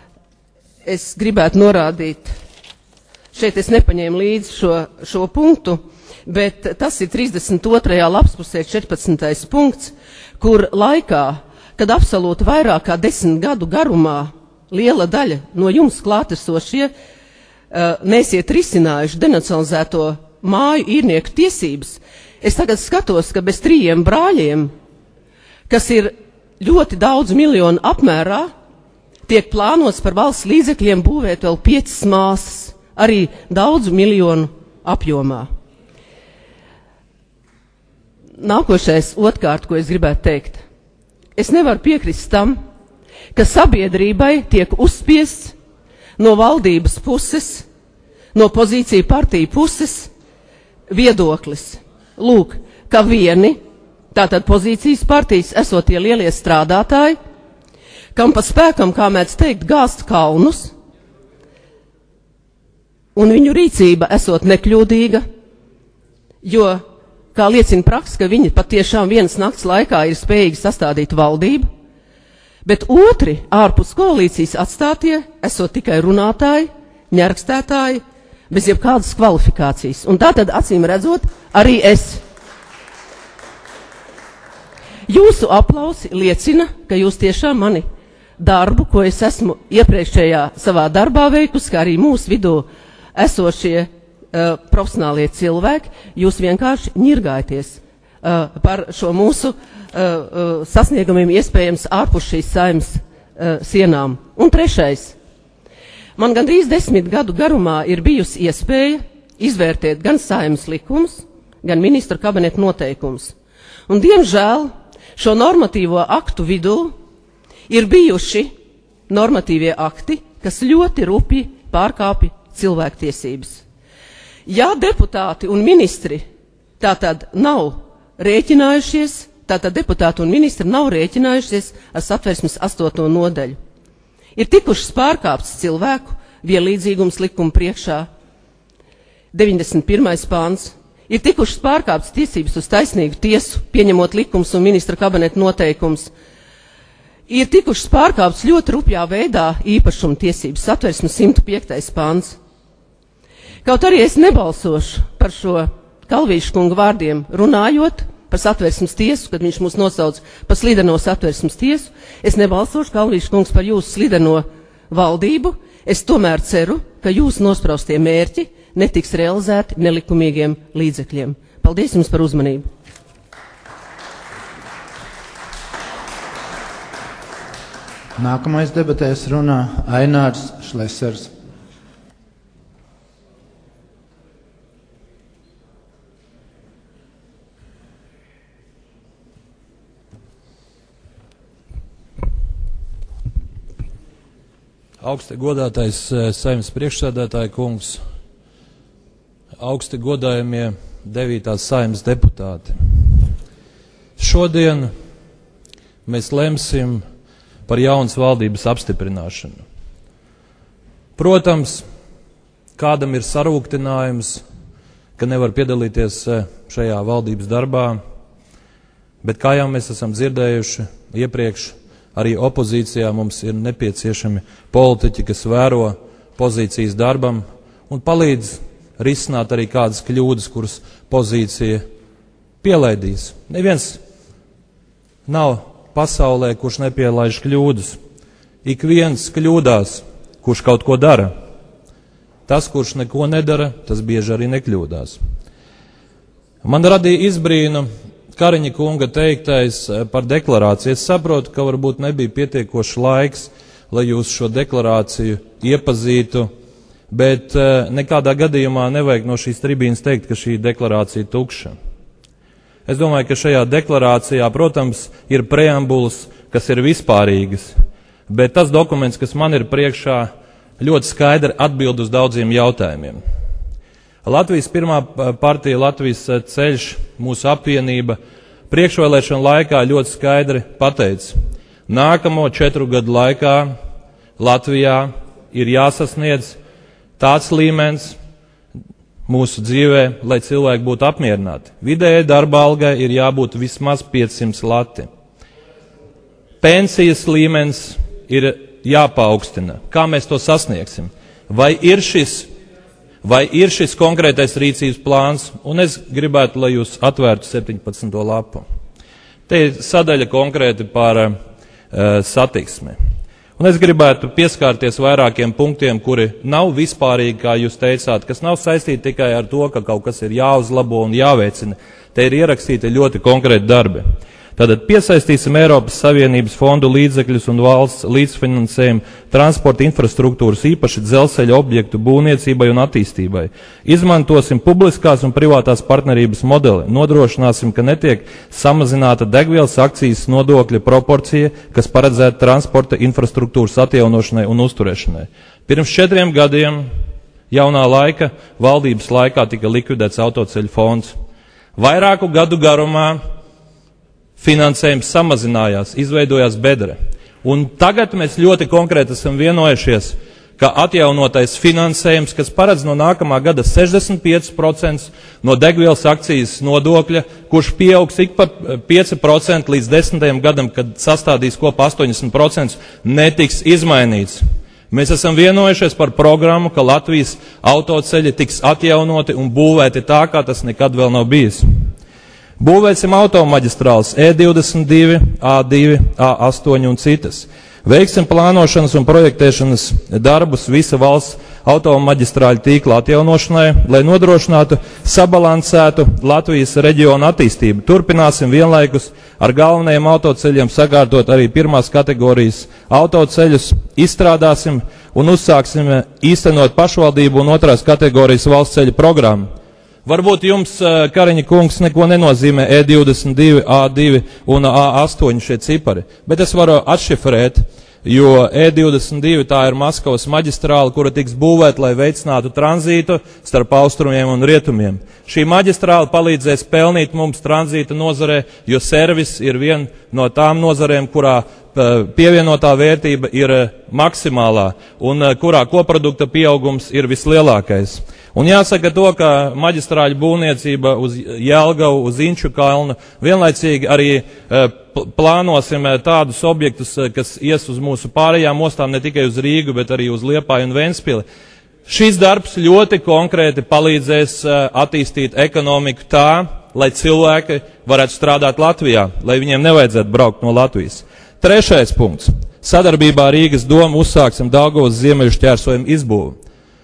es gribētu norādīt, šeit es nepaņēmu līdzi šo punktu, bet tas ir 32. lapspusē 14. punkts, kur laikā, kad absolūti vairāk kā 10 gadu garumā liela daļa no jums klātesošie nesiet risinājuši denacionalizēto māju īrnieku tiesības, es tagad skatos, ka bez 3 brāļiem, kas ir ļoti daudz miljonu apmērā, tiek plānots par valsts līdzekļiem būvēt vēl 5 māsas, arī daudzu miljonu apjomā. Nākošais otrkārt, ko es gribētu teikt. Es nevaru piekrist tam, ka sabiedrībai tiek uzspiests no valdības puses, no pozīciju partiju puses viedoklis. Lūk, ka vieni, tātad pozīcijas partijas, esot tie lielie strādātāji, kam pa spēkam, kā mēdz teikt, gāzt kalnus, un viņu rīcība esot nekļūdīga, jo, kā liecina praksa, ka viņi patiešām vienas nakts laikā ir spējīgi sastādīt valdību, bet otri ārpus koalīcijas atstātie esot tikai runātāji, ņerkstētāji, bez jebkādas kvalifikācijas. Un tātad, acīm redzot, arī es. Jūsu aplausi liecina, ka jūs tiešām mani darbu, ko es esmu iepriekšējā savā darbā veikusi, kā arī mūsu vidū esošie profesionālie cilvēki, jūs vienkārši ņirgājaties par šo mūsu sasniegumiem iespējams ārpus šīs saimnes sienām. Un trešais. Man gandrīz 10 gadu garumā ir bijusi iespēja izvērtēt gan saimnes likums, gan ministru kabineta noteikums. Un, diemžēl, šo normatīvo aktu vidū ir bijuši normatīvie akti, kas ļoti rupji pārkāpja cilvēktiesības. Ja deputāti un ministri tātad nav rēķinājušies, tātad deputāti un ministri nav rēķinājušies ar satversmes 8. nodaļu. Ir tikušas pārkāptas cilvēku vienlīdzīgums likuma priekšā, 91. pāns. Ir tikušas pārkāptas tiesības uz taisnīgu tiesu, pieņemot likums un ministra kabineta noteikums. Ir tikušas pārkāptas ļoti rupjā veidā īpašuma tiesības, satversmes 105. pāns. Kaut arī es nebalsošu par šo Kalvīša kunga vārdiem runājot par satversmes tiesu, kad viņš mūs nosauc par slideno satversmes tiesu, es nebalsošu, Kalvīša kungs, par jūsu slideno valdību. Es tomēr ceru, ka jūsu nospraustie mērķi netiks realizēti nelikumīgiem līdzekļiem. Paldies jums par uzmanību. Nākamais debatēs runā Ainārs Šlesers. Augsti godātais saimnes priekšsēdētāja kungs, augsti godājamie 9. Saeimas deputāti. Šodien mēs lemsim par jaunas valdības apstiprināšanu. Protams, kādam ir sarūktinājums, ka nevar piedalīties šajā valdības darbā, bet kā jau mēs esam dzirdējuši iepriekš, arī opozīcijā mums ir nepieciešami politiķi, kas vēro pozīcijas darbam un palīdz risināt arī kādas kļūdas, kuras pozīcija pielaidīs. Neviens nav pasaulē, kurš nepielaiž kļūdas. Ik viens kļūdās, kurš kaut ko dara. Tas, kurš neko nedara, tas bieži arī nekļūdās. Man radīja izbrīnu Kariņa kunga teiktais par deklarāciju. Es saprotu, ka varbūt nebija pietiekošs laiks, lai jūs šo deklarāciju iepazītu, bet nekādā gadījumā nevajag no šīs tribīnas teikt, ka šī deklarācija ir tukša. Es domāju, ka šajā deklarācijā, protams, ir preambulas, kas ir vispārīgas, bet tas dokuments, kas man ir priekšā, ļoti skaidri atbild uz daudziem jautājumiem. Latvijas pirmā partija, Latvijas ceļš, mūsu apvienība, priekšvēlēšana laikā ļoti skaidri pateica, nākamo 4 gadu laikā Latvijā ir jāsasniedz tāds līmenis mūsu dzīvē, lai cilvēki būtu apmierināti. Vidējai darba algai ir jābūt vismaz 500 lati. Pensijas līmenis ir jāpaaugstina. Kā mēs to sasniegsim? Vai ir šis konkrētais rīcības plāns? Un es gribētu, lai jūs atvērtu 17. lapu. Te ir sadaļa konkrēti par satiksmi. Un es gribētu pieskārties vairākiem punktiem, kuri nav vispārīgi, kā jūs teicāt, kas nav saistīti tikai ar to, ka kaut kas ir jāuzlabo un jāveicina. Te ir ierakstīti ļoti konkrēti darbi. Tātad piesaistīsim Eiropas Savienības fondu līdzekļus un valsts līdzfinansējumu transporta infrastruktūras, īpaši dzelzceļa objektu būvniecībai un attīstībai. Izmantosim publiskās un privātās partnerības modeli. Nodrošināsim, ka netiek samazināta degvielas akcijas nodokļa proporcija, kas paredzēta transporta infrastruktūras atjaunošanai un uzturēšanai. Pirms 4 gadiem jaunā laika valdības laikā tika likvidēts autoceļu fonds. Vairāku gadu garumā finansējums samazinājās, izveidojās bedre. Un tagad mēs ļoti konkrēti esam vienojušies, ka atjaunotais finansējums, kas paredz no nākamā gada 65% no degvielas akcijas nodokļa, kurš pieaugs ik pa 5% līdz 10. gadam, kad sastādīs kopā 80%, netiks izmainīts. Mēs esam vienojušies par programmu, ka Latvijas autoceļi tiks atjaunoti un būvēti tā, kā tas nekad vēl nav bijis. Būvēsim automaģistrāles E22, A2, A8 un citas. Veiksim plānošanas un projektēšanas darbus visa valsts automaģistrāļu tīkla atjaunošanai, lai nodrošinātu sabalansētu Latvijas reģionu attīstību. Turpināsim vienlaikus ar galvenajiem autoceļiem sakārtot arī 1. kategorijas autoceļus, izstrādāsim un uzsāksim īstenot pašvaldību un 2. kategorijas valsts ceļu programmu. Varbūt jums, Kariņa kungs, neko nenozīmē E22, A2 un A8 šie cipari, bet es varu atšifrēt, jo E22 tā ir Maskavas maģistrāla, kura tiks būvēta, lai veicinātu tranzītu starp austrumiem un rietumiem. Šī maģistrāla palīdzēs pelnīt mums tranzīta nozarē, jo servis ir viena no tām nozarēm, kurā pievienotā vērtība ir maksimālā un kurā koprodukta pieaugums ir vislielākais. Un jāsaka to, ka maģistrāļu būvniecība uz Jelgavu, uz Inču kalnu, vienlaicīgi arī plānosim tādus objektus, kas ies uz mūsu pārējām ostām, ne tikai uz Rīgu, bet arī uz Liepāju un Ventspili. Šis darbs ļoti konkrēti palīdzēs attīstīt ekonomiku tā, lai cilvēki varētu strādāt Latvijā, lai viņiem nevajadzētu braukt no Latvijas. 3. punkts. Sadarbībā ar Rīgas domu uzsāksim Daugavas ziemeļu šķērsojumu izbūvi.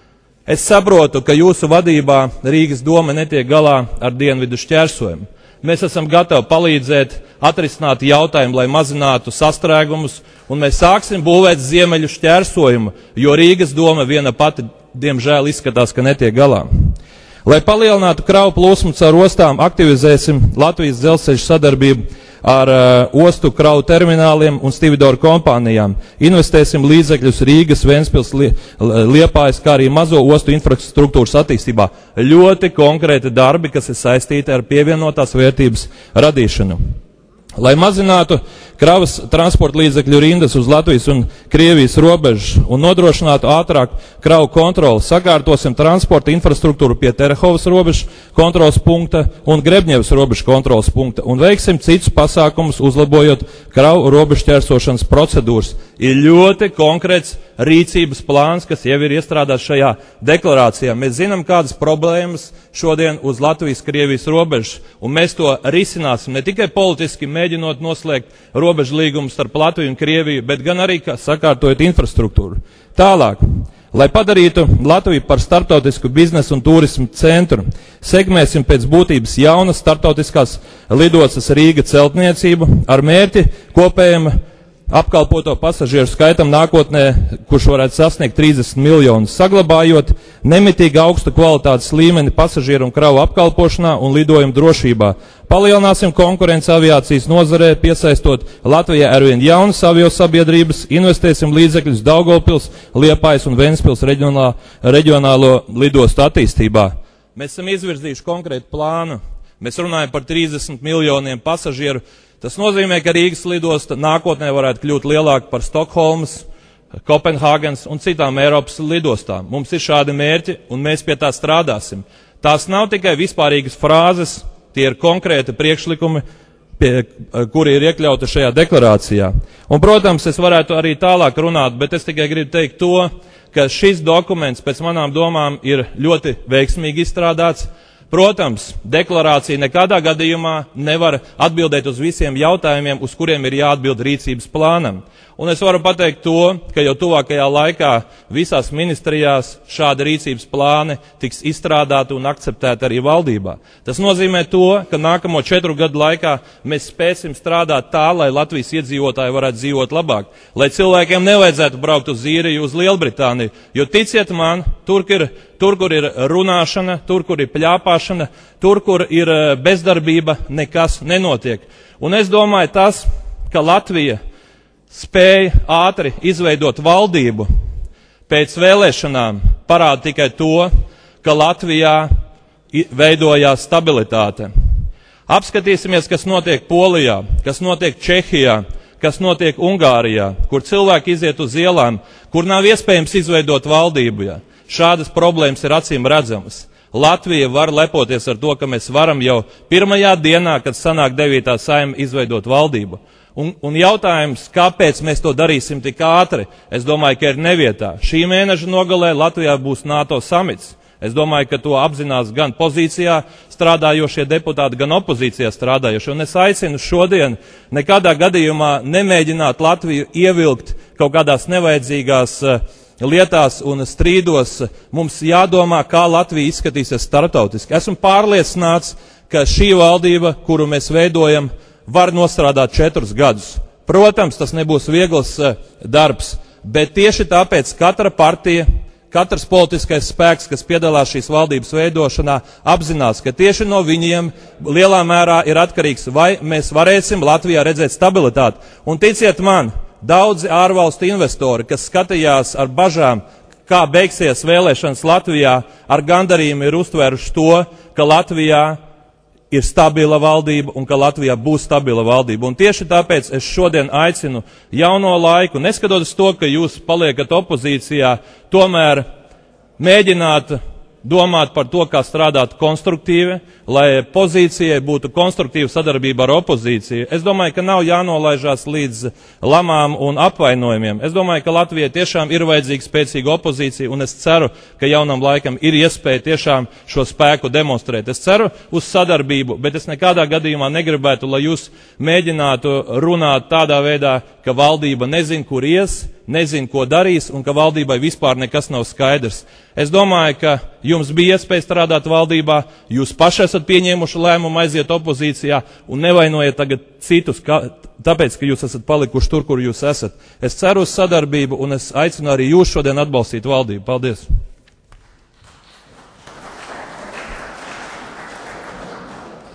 Es saprotu, ka jūsu vadībā Rīgas doma netiek galā ar dienvidu šķērsojumu. Mēs esam gatavi palīdzēt atrisināt jautājumu, lai mazinātu sastrēgumus, un mēs sāksim būvēt ziemeļu šķērsojumu, jo Rīgas doma viena pati, diemžēl, izskatās, ka netiek galā. Lai palielinātu kravu plūsmu caur ostām, aktivizēsim Latvijas dzelzceļa sadarbību ar ostu kravu termināliem un stividoru kompānijām. Investēsim līdzekļus Rīgas, Ventspils, Liepājas, kā arī mazo ostu infrastruktūras attīstībā. Ļoti konkrēti darbi, kas ir saistīti ar pievienotās vērtības radīšanu. Lai mazinātu kravas transporta līdzekļu rindas uz Latvijas un Krievijas robežas un nodrošinātu ātrāk kravu kontroli, sakārtosim transporta infrastruktūru pie Terehovas robežas kontrolas punkta un Grebņevas robežas kontrolas punkta un veiksim citus pasākumus, uzlabojot kravu robežu ķērsošanas procedūras. Ir ļoti konkrēts rīcības plāns, kas jau ir iestrādāts šajā deklarācijā. Mēs zinām, kādas problēmas šodien uz Latvijas-Krievijas robežas, un mēs to risināsim ne tikai politiski mēģinot noslēgt robežu līgumus starp Latviju un Krieviju, bet gan arī sakārtojot infrastruktūru. Tālāk, lai padarītu Latviju par starptautisku biznesu un turismu centru, segmēsim pēc būtības jaunas starptautiskās lidostas Rīga celtniecību ar mērķi kopējiem apkalpoto pasažieru skaitam nākotnē, kurš varētu sasniegt 30 miljonus, saglabājot nemitīgi augstu kvalitātes līmeni pasažieru un kravu apkalpošanā un lidojumu drošībā. Palielināsim konkurenci aviācijas nozarē, piesaistot Latvijai arvien jaunas aviosabiedrības, investēsim līdzekļus Daugavpils, Liepājas un Ventspils reģionālo lidostu attīstībā. Mēs esam izvirzījuši konkrētu plānu. Mēs runājam par 30 miljoniem pasažieru. Tas nozīmē, ka Rīgas lidosta nākotnē varētu kļūt lielāka par Stokholmas, Kopenhāgenes un citām Eiropas lidostām. Mums ir šādi mērķi, un mēs pie tā strādāsim. Tās nav tikai vispārīgas frāzes, tie ir konkrēti priekšlikumi, kuri ir iekļauti šajā deklarācijā. Un, protams, es varētu arī tālāk runāt, bet es tikai gribu teikt to, ka šis dokuments pēc manām domām ir ļoti veiksmīgi izstrādāts. Protams, deklarācija nekādā gadījumā nevar atbildēt uz visiem jautājumiem, uz kuriem ir jāatbild rīcības plānam. Un es varu pateikt to, ka jau tuvākajā laikā visās ministrijās šādi rīcības plāni tiks izstrādāti un akceptēti arī valdībā. Tas nozīmē to, ka nākamo 4 gadu laikā mēs spēsim strādāt tā, lai Latvijas iedzīvotāji varētu dzīvot labāk, lai cilvēkiem nevajadzētu braukt uz Īriju, uz Lielbritāniju, jo ticiet man, tur, kur ir runāšana, tur, kur ir pļāpāšana, tur, kur ir bezdarbība, nekas nenotiek. Un es domāju tas, ka Latvija spēja ātri izveidot valdību pēc vēlēšanām parāda tikai to, ka Latvijā veidojās stabilitāte. Apskatīsimies, kas notiek Polijā, kas notiek Čehijā, kas notiek Ungārijā, kur cilvēki iziet uz ielām, kur nav iespējams izveidot valdību. Ja. Šādas problēmas ir acīm redzamas. Latvija var lepoties ar to, ka mēs varam jau pirmajā dienā, kad sanāk 9. saima, izveidot valdību. Un jautājums, kāpēc mēs to darīsim tik ātri, es domāju, ka ir nevietā. Šī mēneša nogalē Latvijā būs NATO samits. Es domāju, ka to apzinās gan pozīcijā strādājošie deputāti, gan opozīcijā strādājošie. Un es aicinu šodien nekādā gadījumā nemēģināt Latviju ievilkt kaut kādās nevajadzīgās lietās un strīdos. Mums jādomā, kā Latvija izskatīsies starptautiski. Esmu pārliecināts, ka šī valdība, kuru mēs veidojam, var nostrādāt 4 gadus. Protams, tas nebūs viegls darbs, bet tieši tāpēc katra partija, katrs politiskais spēks, kas piedalās šīs valdības veidošanā, apzinās, ka tieši no viņiem lielā mērā ir atkarīgs, vai mēs varēsim Latvijā redzēt stabilitāti. Un ticiet man, daudzi ārvalstu investori, kas skatījās ar bažām, kā beigsies vēlēšanas Latvijā, ar gandarījumu ir uztvēruši to, ka Latvijā ir stabila valdība un ka Latvijā būs stabila valdība. Un tieši tāpēc es šodien aicinu jauno laiku, neskatoties to, ka jūs paliekat opozīcijā, tomēr mēģināt domāt par to, kā strādāt konstruktīvi, lai pozīcijai būtu konstruktīva sadarbība ar opozīciju. Es domāju, ka nav jānolaižās līdz lamām un apvainojumiem. Es domāju, ka Latvijai tiešām ir vajadzīga spēcīga opozīcija, un es ceru, ka jaunam laikam ir iespēja tiešām šo spēku demonstrēt. Es ceru uz sadarbību, bet es nekādā gadījumā negribētu, lai jūs mēģinātu runāt tādā veidā, ka valdība nezin, kur ies, nezin, ko darīs, un ka valdībai vispār nekas nav skaidrs. Es domāju, ka jums bija iespēja strādāt valdībā, jūs paši esat pieņēmuši lēmumu aiziet opozīcijā, un nevainojiet tagad citus, tāpēc, ka jūs esat palikuši tur, kur jūs esat. Es ceru uz sadarbību, un es aicinu arī jūs šodien atbalstīt valdību. Paldies!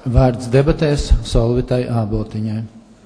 Vārds debatēs Solvitai Āboltiņai.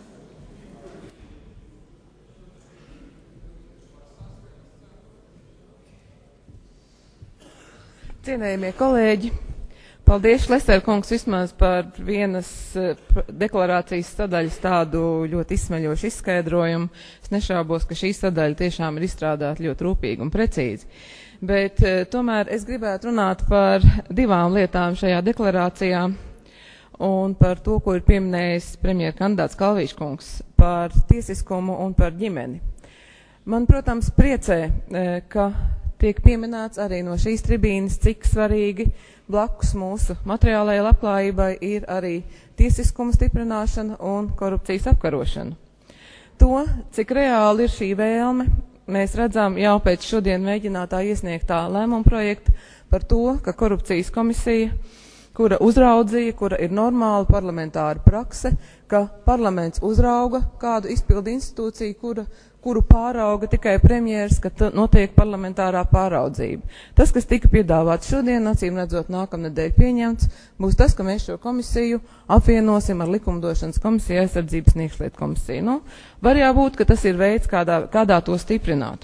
Cienējamie kolēģi, paldies, Šleser kungs, vismaz par vienas deklarācijas sadaļas tādu ļoti izsmeļošu izskaidrojumu. Es nešaubos, ka šī sadaļa tiešām ir izstrādāta ļoti rūpīgi un precīzi. Bet tomēr es gribētu runāt par divām lietām šajā deklarācijā un par to, ko ir pieminējis premjera kandidāts Kalvīš kungs, par tiesiskumu un par ģimeni. Man, protams, priecē, ka tiek pieminēts arī no šīs tribīnes, cik svarīgi blakus mūsu materiālajai labklājībai ir arī tiesiskuma stiprināšana un korupcijas apkarošana. To, cik reāli ir šī vēlme, mēs redzam jau pēc šodien mēģinātā iesniegtā lēmuma projekta par to, ka korupcijas komisija, kura uzraudzīja, kura ir normāla parlamentāra prakse, ka parlaments uzrauga kādu izpildu institūciju, kuru pārauga tikai premjers, ka notiek parlamentārā pāraudzība. Tas, kas tika piedāvāts šodien, acīm redzot nākamnedēļ pieņemts, būs tas, ka mēs šo komisiju apvienosim ar likumdošanas komisiju, aizsardzības un iekšlietu komisiju. Var jābūt, ka tas ir veids, kādā to stiprināt.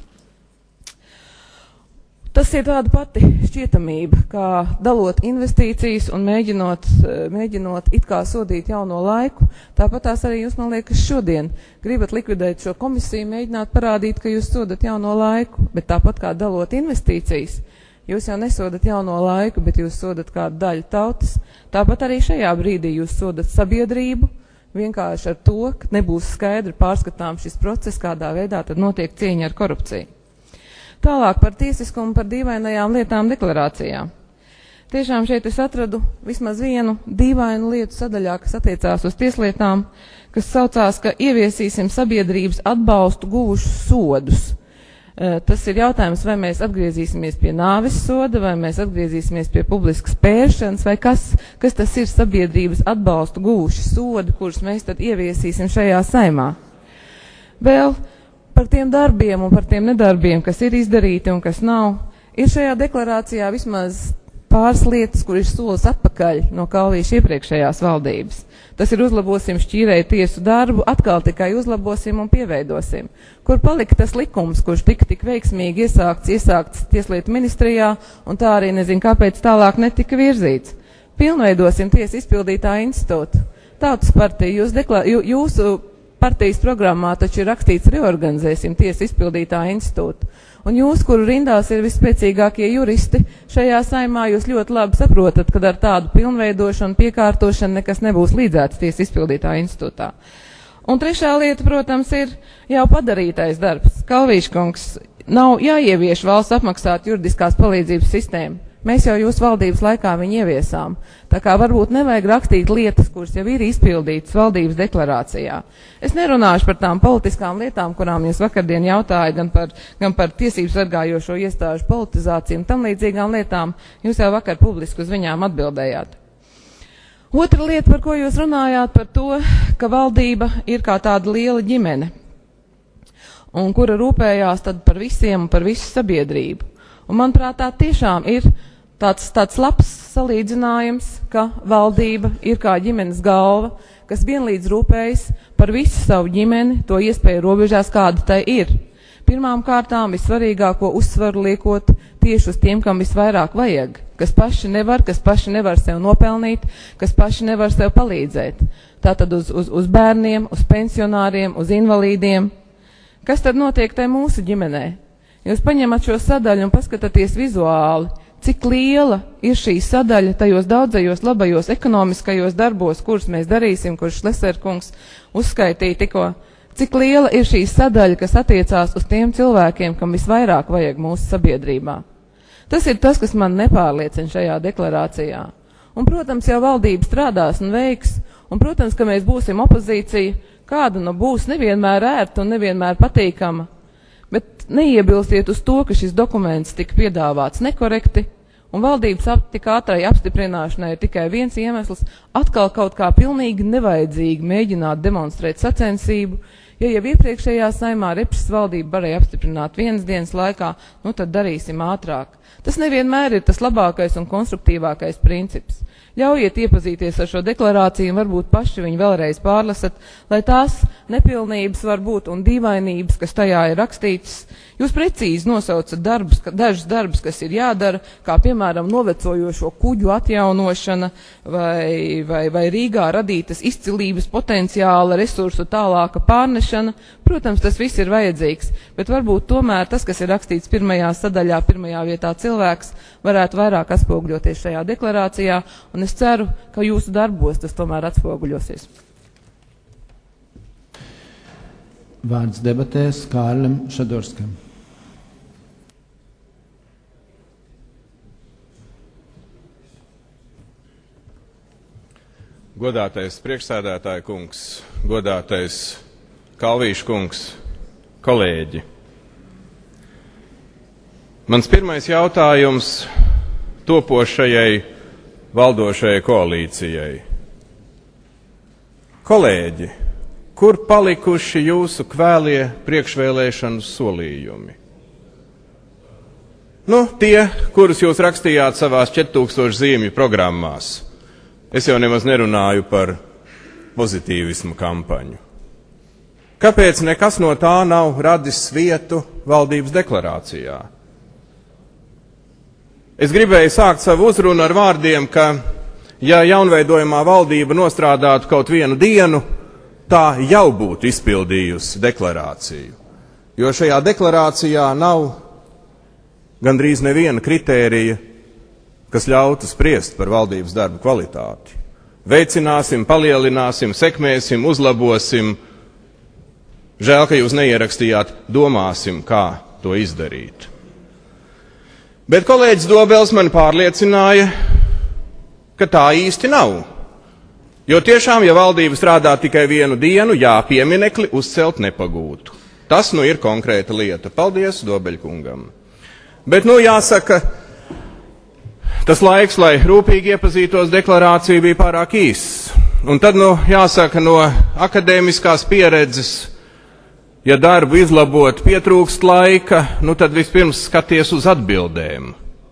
Tas ir tāda pati šķietamība, kā dalot investīcijas un mēģinot it kā sodīt jauno laiku. Tāpat tās arī jūs, man liekas, šodien gribat likvidēt šo komisiju, mēģināt parādīt, ka jūs sodat jauno laiku, bet tāpat kā dalot investīcijas, jūs jau nesodat jauno laiku, bet jūs sodat kādu daļu tautas. Tāpat arī šajā brīdī jūs sodat sabiedrību, vienkārši ar to, ka nebūs skaidri pārskatām šis process, kādā veidā tad notiek cīņa ar korupciju. Tālāk par tiesiskumu, par dīvainajām lietām deklarācijā. Tiešām šeit es atradu vismaz vienu dīvainu lietu sadaļā, kas attiecās uz tieslietām, kas saucās, ka ieviesīsim sabiedrības atbalstu guvušus sodus. Tas ir jautājums, vai mēs atgriezīsimies pie nāves soda, vai mēs atgriezīsimies pie publiskas pēršanas, vai kas tas ir sabiedrības atbalstu guvuši sodi, kurus mēs tad ieviesīsim šajā saimā. Vēl par tiem darbiem un par tiem nedarbiem, kas ir izdarīti un kas nav, ir šajā deklarācijā vismaz pāris lietas, kur ir solis atpakaļ no Kalvīša iepriekšējās valdības. Tas ir uzlabosim šķīrēju tiesu darbu, atkal tikai uzlabosim un pieveidosim. Kur palika tas likums, kurš tika tik veiksmīgi iesākts Tieslietu ministrijā, un tā arī nezinu, kāpēc tālāk netika virzīts. Pilnveidosim tiesu izpildītāju institūtu. Tautas partija, jūsu partijas programmā taču ir rakstīts reorganizēsim tiesu izpildītāju institūtu. Un jūs, kuru rindās ir vispēcīgākie juristi šajā saimā, jūs ļoti labi saprotat, ka ar tādu pilnveidošanu, piekārtošanu nekas nebūs līdzēts tiesu izpildītāju institūtā. Un trešā lieta, protams, ir jau padarītais darbs. Kalvīša kungs, nav jāievieš valsts apmaksāt juridiskās palīdzības sistēmu. Mēs jau jūsu valdības laikā viņu ieviesām. Tā kā varbūt nevajag rakstīt lietas, kuras jau ir izpildītas valdības deklarācijā. Es nerunāšu par tām politiskām lietām, kurām jūs vakardien jautājat, gan par tiesību sargājošo iestāžu politizāciju un tam līdzīgām lietām. Jūs jau vakar publiski uz viņām atbildējāt. Otra lieta, par ko jūs runājāt, par to, ka valdība ir kā tāda liela ģimene, un kura rūpējās tad par visiem un par visu sabiedrību. Un manuprāt, tā tiešām ir tāds labs salīdzinājums, ka valdība ir kā ģimenes galva, kas vienlīdz rūpējas par visu savu ģimeni, to iespēju robežās, kāda tai ir. Pirmām kārtām vissvarīgāko uzsvaru liekot tieši uz tiem, kam visvairāk vajag, kas paši nevar sev nopelnīt, kas paši nevar sev palīdzēt. Tātad uz bērniem, uz pensionāriem, uz invalīdiem. Kas tad notiek tai mūsu ģimenē? Jūs paņemat šo sadaļu un paskatāties vizuāli, cik liela ir šī sadaļa tajos daudzajos labajos ekonomiskajos darbos, kurus mēs darīsim, kurus Šleser kungs uzskaitīja tikko. Cik liela ir šī sadaļa, kas attiecās uz tiem cilvēkiem, kam visvairāk vajag mūsu sabiedrībā. Tas ir tas, kas man nepārliecina šajā deklarācijā. Un, protams, jau valdība strādās un veiks, un, protams, ka mēs būsim opozīcija, kāda būs nevienmēr ērta un nevienmēr patīkama. Bet neiebilstiet uz to, ka šis dokuments tika piedāvāts nekorekti, un valdības tik ātrai apstiprināšanai ir tikai viens iemesls – atkal kaut kā pilnīgi nevajadzīgi mēģināt demonstrēt sacensību. Ja jau iepriekšējā saimā Repšas valdība varēja apstiprināt vienas dienas laikā, tad darīsim ātrāk. Tas nevienmēr ir tas labākais un konstruktīvākais princips. Ļaujiet iepazīties ar šo deklarāciju un varbūt paši viņu vēlreiz pārlasat, lai tās nepilnības var būt un dīvainības, kas tajā ir rakstītas. Jūs precīzi nosaucat dažus darbus, kas ir jādara, kā piemēram novecojošo kuģu atjaunošana vai Rīgā radītas izcilības potenciāla resursu tālāka pārnešana. Protams, tas viss ir vajadzīgs, bet varbūt tomēr tas, kas ir rakstīts pirmajā sadaļā, pirmajā vietā cilvēks, varētu vairāk atspoguļoties šajā deklarācijā, un es ceru, ka jūsu darbos tas tomēr atspoguļosies. Vārds debatēs Kārlim Šadorskam. Godātais priekšsēdētāja kungs, godātais Kalvīša kungs, kolēģi. Mans pirmais jautājums topošajai valdošajai koalīcijai. Kolēģi, kur palikuši jūsu kvēlie priekšvēlēšanu solījumi? Tie, kurus jūs rakstījāt savās 4000 zīmju programmās. Es jau nemaz nerunāju par pozitīvismu kampaņu. Kāpēc nekas no tā nav radis vietu valdības deklarācijā? Es gribēju sākt savu uzrunu ar vārdiem, ka, ja jaunveidojumā valdība nostrādātu kaut vienu dienu, tā jau būtu izpildījusi deklarāciju. Jo šajā deklarācijā nav gandrīz neviena kritērija, kas ļautu spriest par valdības darbu kvalitāti. Veicināsim, palielināsim, sekmēsim, uzlabosim. Žēl, ka jūs neierakstījāt, domāsim, kā to izdarīt. Bet kolēģis Dobels mani pārliecināja, ka tā īsti nav. Jo tiešām, ja valdība strādā tikai vienu dienu, pieminekli uzcelt nepagūtu. Tas ir konkrēta lieta. Paldies Dobeļkungam. Bet jāsaka, tas laiks, lai rūpīgi iepazītos deklarāciju, bija pārāk īss. Un tad, jāsaka, no akadēmiskās pieredzes, ja darbu izlabot pietrūkst laika, tad vispirms skaties uz atbildēm.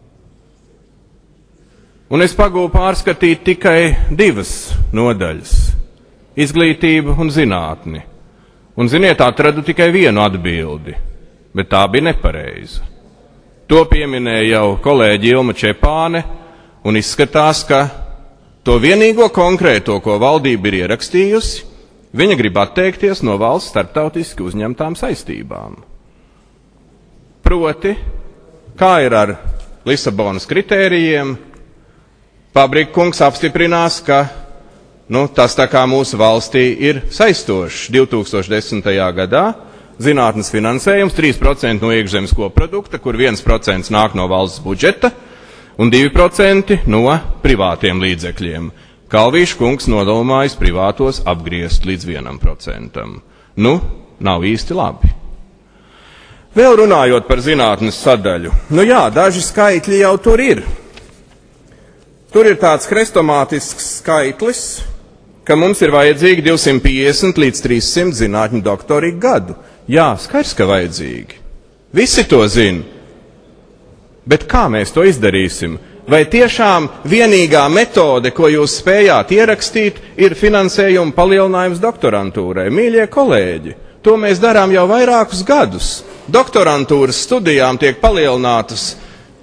Un es pagūvu pārskatīt tikai 2 nodaļas – izglītību un zinātni. Un, ziniet, atradu tikai vienu atbildi, bet tā bija nepareiza. To pieminēja jau kolēģi Ilma Čepāne, un izskatās, ka to vienīgo konkrēto, ko valdība ir ierakstījusi, viņa grib atteikties no valsts starptautiski uzņemtām saistībām. Proti, kā ir ar Lisabonas kritērijiem, Pabrika kungs apstiprinās, ka tas tā kā mūsu valstī ir saistošs 2010. gadā zinātnes finansējums 3% no iekšzemes koprodukta, kur 1% nāk no valsts budžeta un 2% no privātiem līdzekļiem. Kalvīša kungs nodomājis privātos apgriezt līdz 1%. Nav īsti labi. Vēl runājot par zinātnes sadaļu. Daži skaitļi jau tur ir. Tur ir tāds hrestomātisks skaitlis, ka mums ir vajadzīgi 250 līdz 300 zinātņu doktori gadu. Skaidrs, ka vajadzīgi. Visi to zina. Bet kā mēs to izdarīsim? Vai tiešām vienīgā metode, ko jūs spējāt ierakstīt, ir finansējuma palielinājums doktorantūrai? Mīļie kolēģi, to mēs darām jau vairākus gadus. Doktorantūras studijām tiek palielināts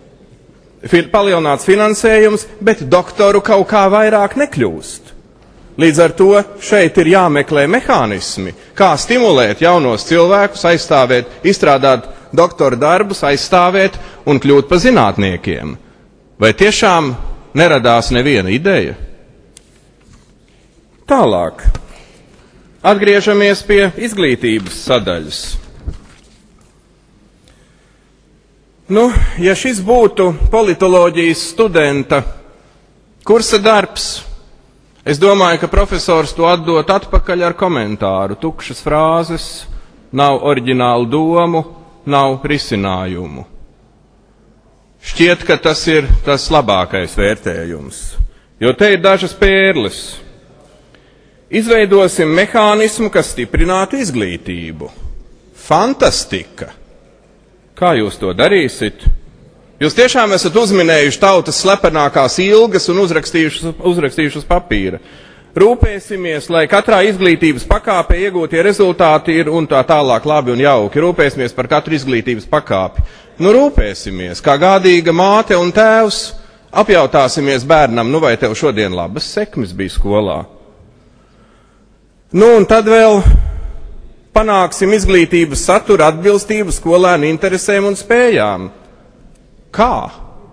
finansējums, bet doktoru kaut kā vairāk nekļūst. Līdz ar to šeit ir jāmeklē mehānismi, kā stimulēt jaunos cilvēkus, izstrādāt doktora darbus, aizstāvēt un kļūt par zinātniekiem. Vai tiešām neradās neviena ideja? Tālāk. Atgriežamies pie izglītības sadaļas. Ja šis būtu politoloģijas studenta kursa darbs, es domāju, ka profesors to atdot atpakaļ ar komentāru. Tukšas frāzes, nav oriģinālu domu, nav risinājumu. Šķiet, ka tas ir tas labākais vērtējums, jo te ir dažas pērles. Izveidosim mehānismu, kas stiprinātu izglītību. Fantastika! Kā jūs to darīsit? Jūs tiešām esat uzminējuši tautas slepenākās ilgas un uzrakstījuši uz papīra. Rūpēsimies, lai katrā izglītības pakāpē iegūtie rezultāti ir un tā tālāk labi un jauki. Rūpēsimies par katru izglītības pakāpi. Nu, rūpēsimies, kā gādīga māte un tēvs, apjautāsimies bērnam, nu vai tev šodien labas sekmes bija skolā. Nu, un tad vēl panāksim izglītības satura atbilstību skolēnu interesēm un spējām. Kā?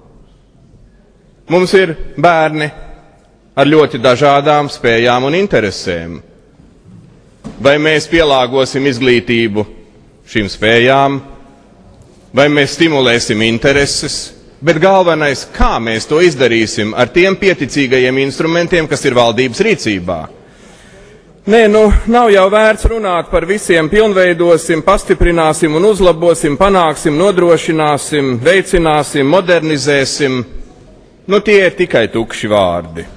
Mums ir bērni ar ļoti dažādām spējām un interesēm. Vai mēs pielāgosim izglītību šīm spējām, vai mēs stimulēsim intereses, bet galvenais, kā mēs to izdarīsim ar tiem pieticīgajiem instrumentiem, kas ir valdības rīcībā. Nē, nu, nav jau vērts runāt par visiem pilnveidosim, pastiprināsim un uzlabosim, panāksim, nodrošināsim, veicināsim, modernizēsim. Nu, tie ir tikai tukši vārdi.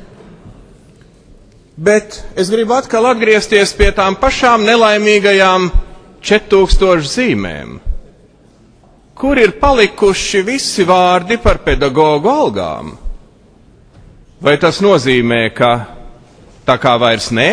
Bet es gribu atkal atgriezties pie tām pašām nelaimīgajām 4000 zīmēm. Kur ir palikuši visi vārdi par pedagogu algām? Vai tas nozīmē, ka tā kā vairs nē?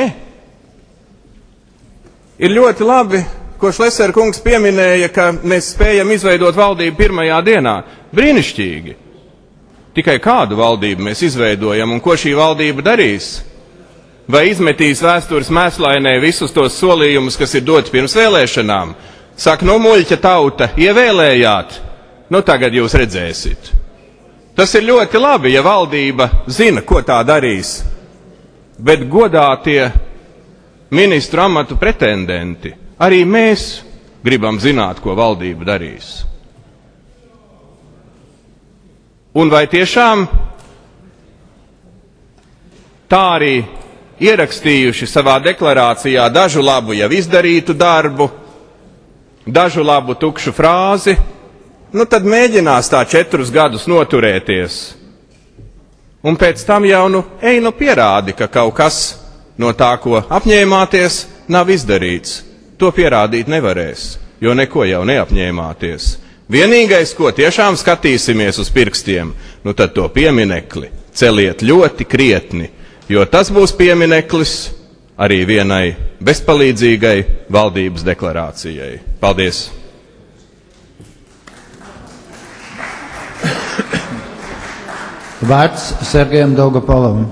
Ir ļoti labi, ko Šlesera kungs pieminēja, ka mēs spējam izveidot valdību pirmajā dienā. Brīnišķīgi. Tikai kādu valdību mēs izveidojam un ko šī valdība darīs? Vai izmetīs vēstures mēslainē visus tos solījumus, kas ir doti pirms vēlēšanām? Saka, nu muļķa tauta, ievēlējāt, nu tagad jūs redzēsit. Tas ir ļoti labi, ja valdība zina, ko tā darīs, bet godātie ministru amatu pretendenti, arī mēs gribam zināt, ko valdība darīs. Un vai tiešām tā arī ierakstījuši savā deklarācijā dažu labu jau izdarītu darbu, dažu labu tukšu frāzi, nu tad mēģinās tā 4 gadus noturēties. Un pēc tam jau pierādi, ka kaut kas no tā, ko apņēmāties, nav izdarīts. To pierādīt nevarēs, jo neko jau neapņēmāties. Vienīgais, ko tiešām skatīsimies uz pirkstiem, nu tad to pieminekli celiet ļoti krietni, jo tas būs piemineklis arī vienai bezpalīdzīgai valdības deklarācijai. Paldies! Vārds Sergejam Dolgopolam.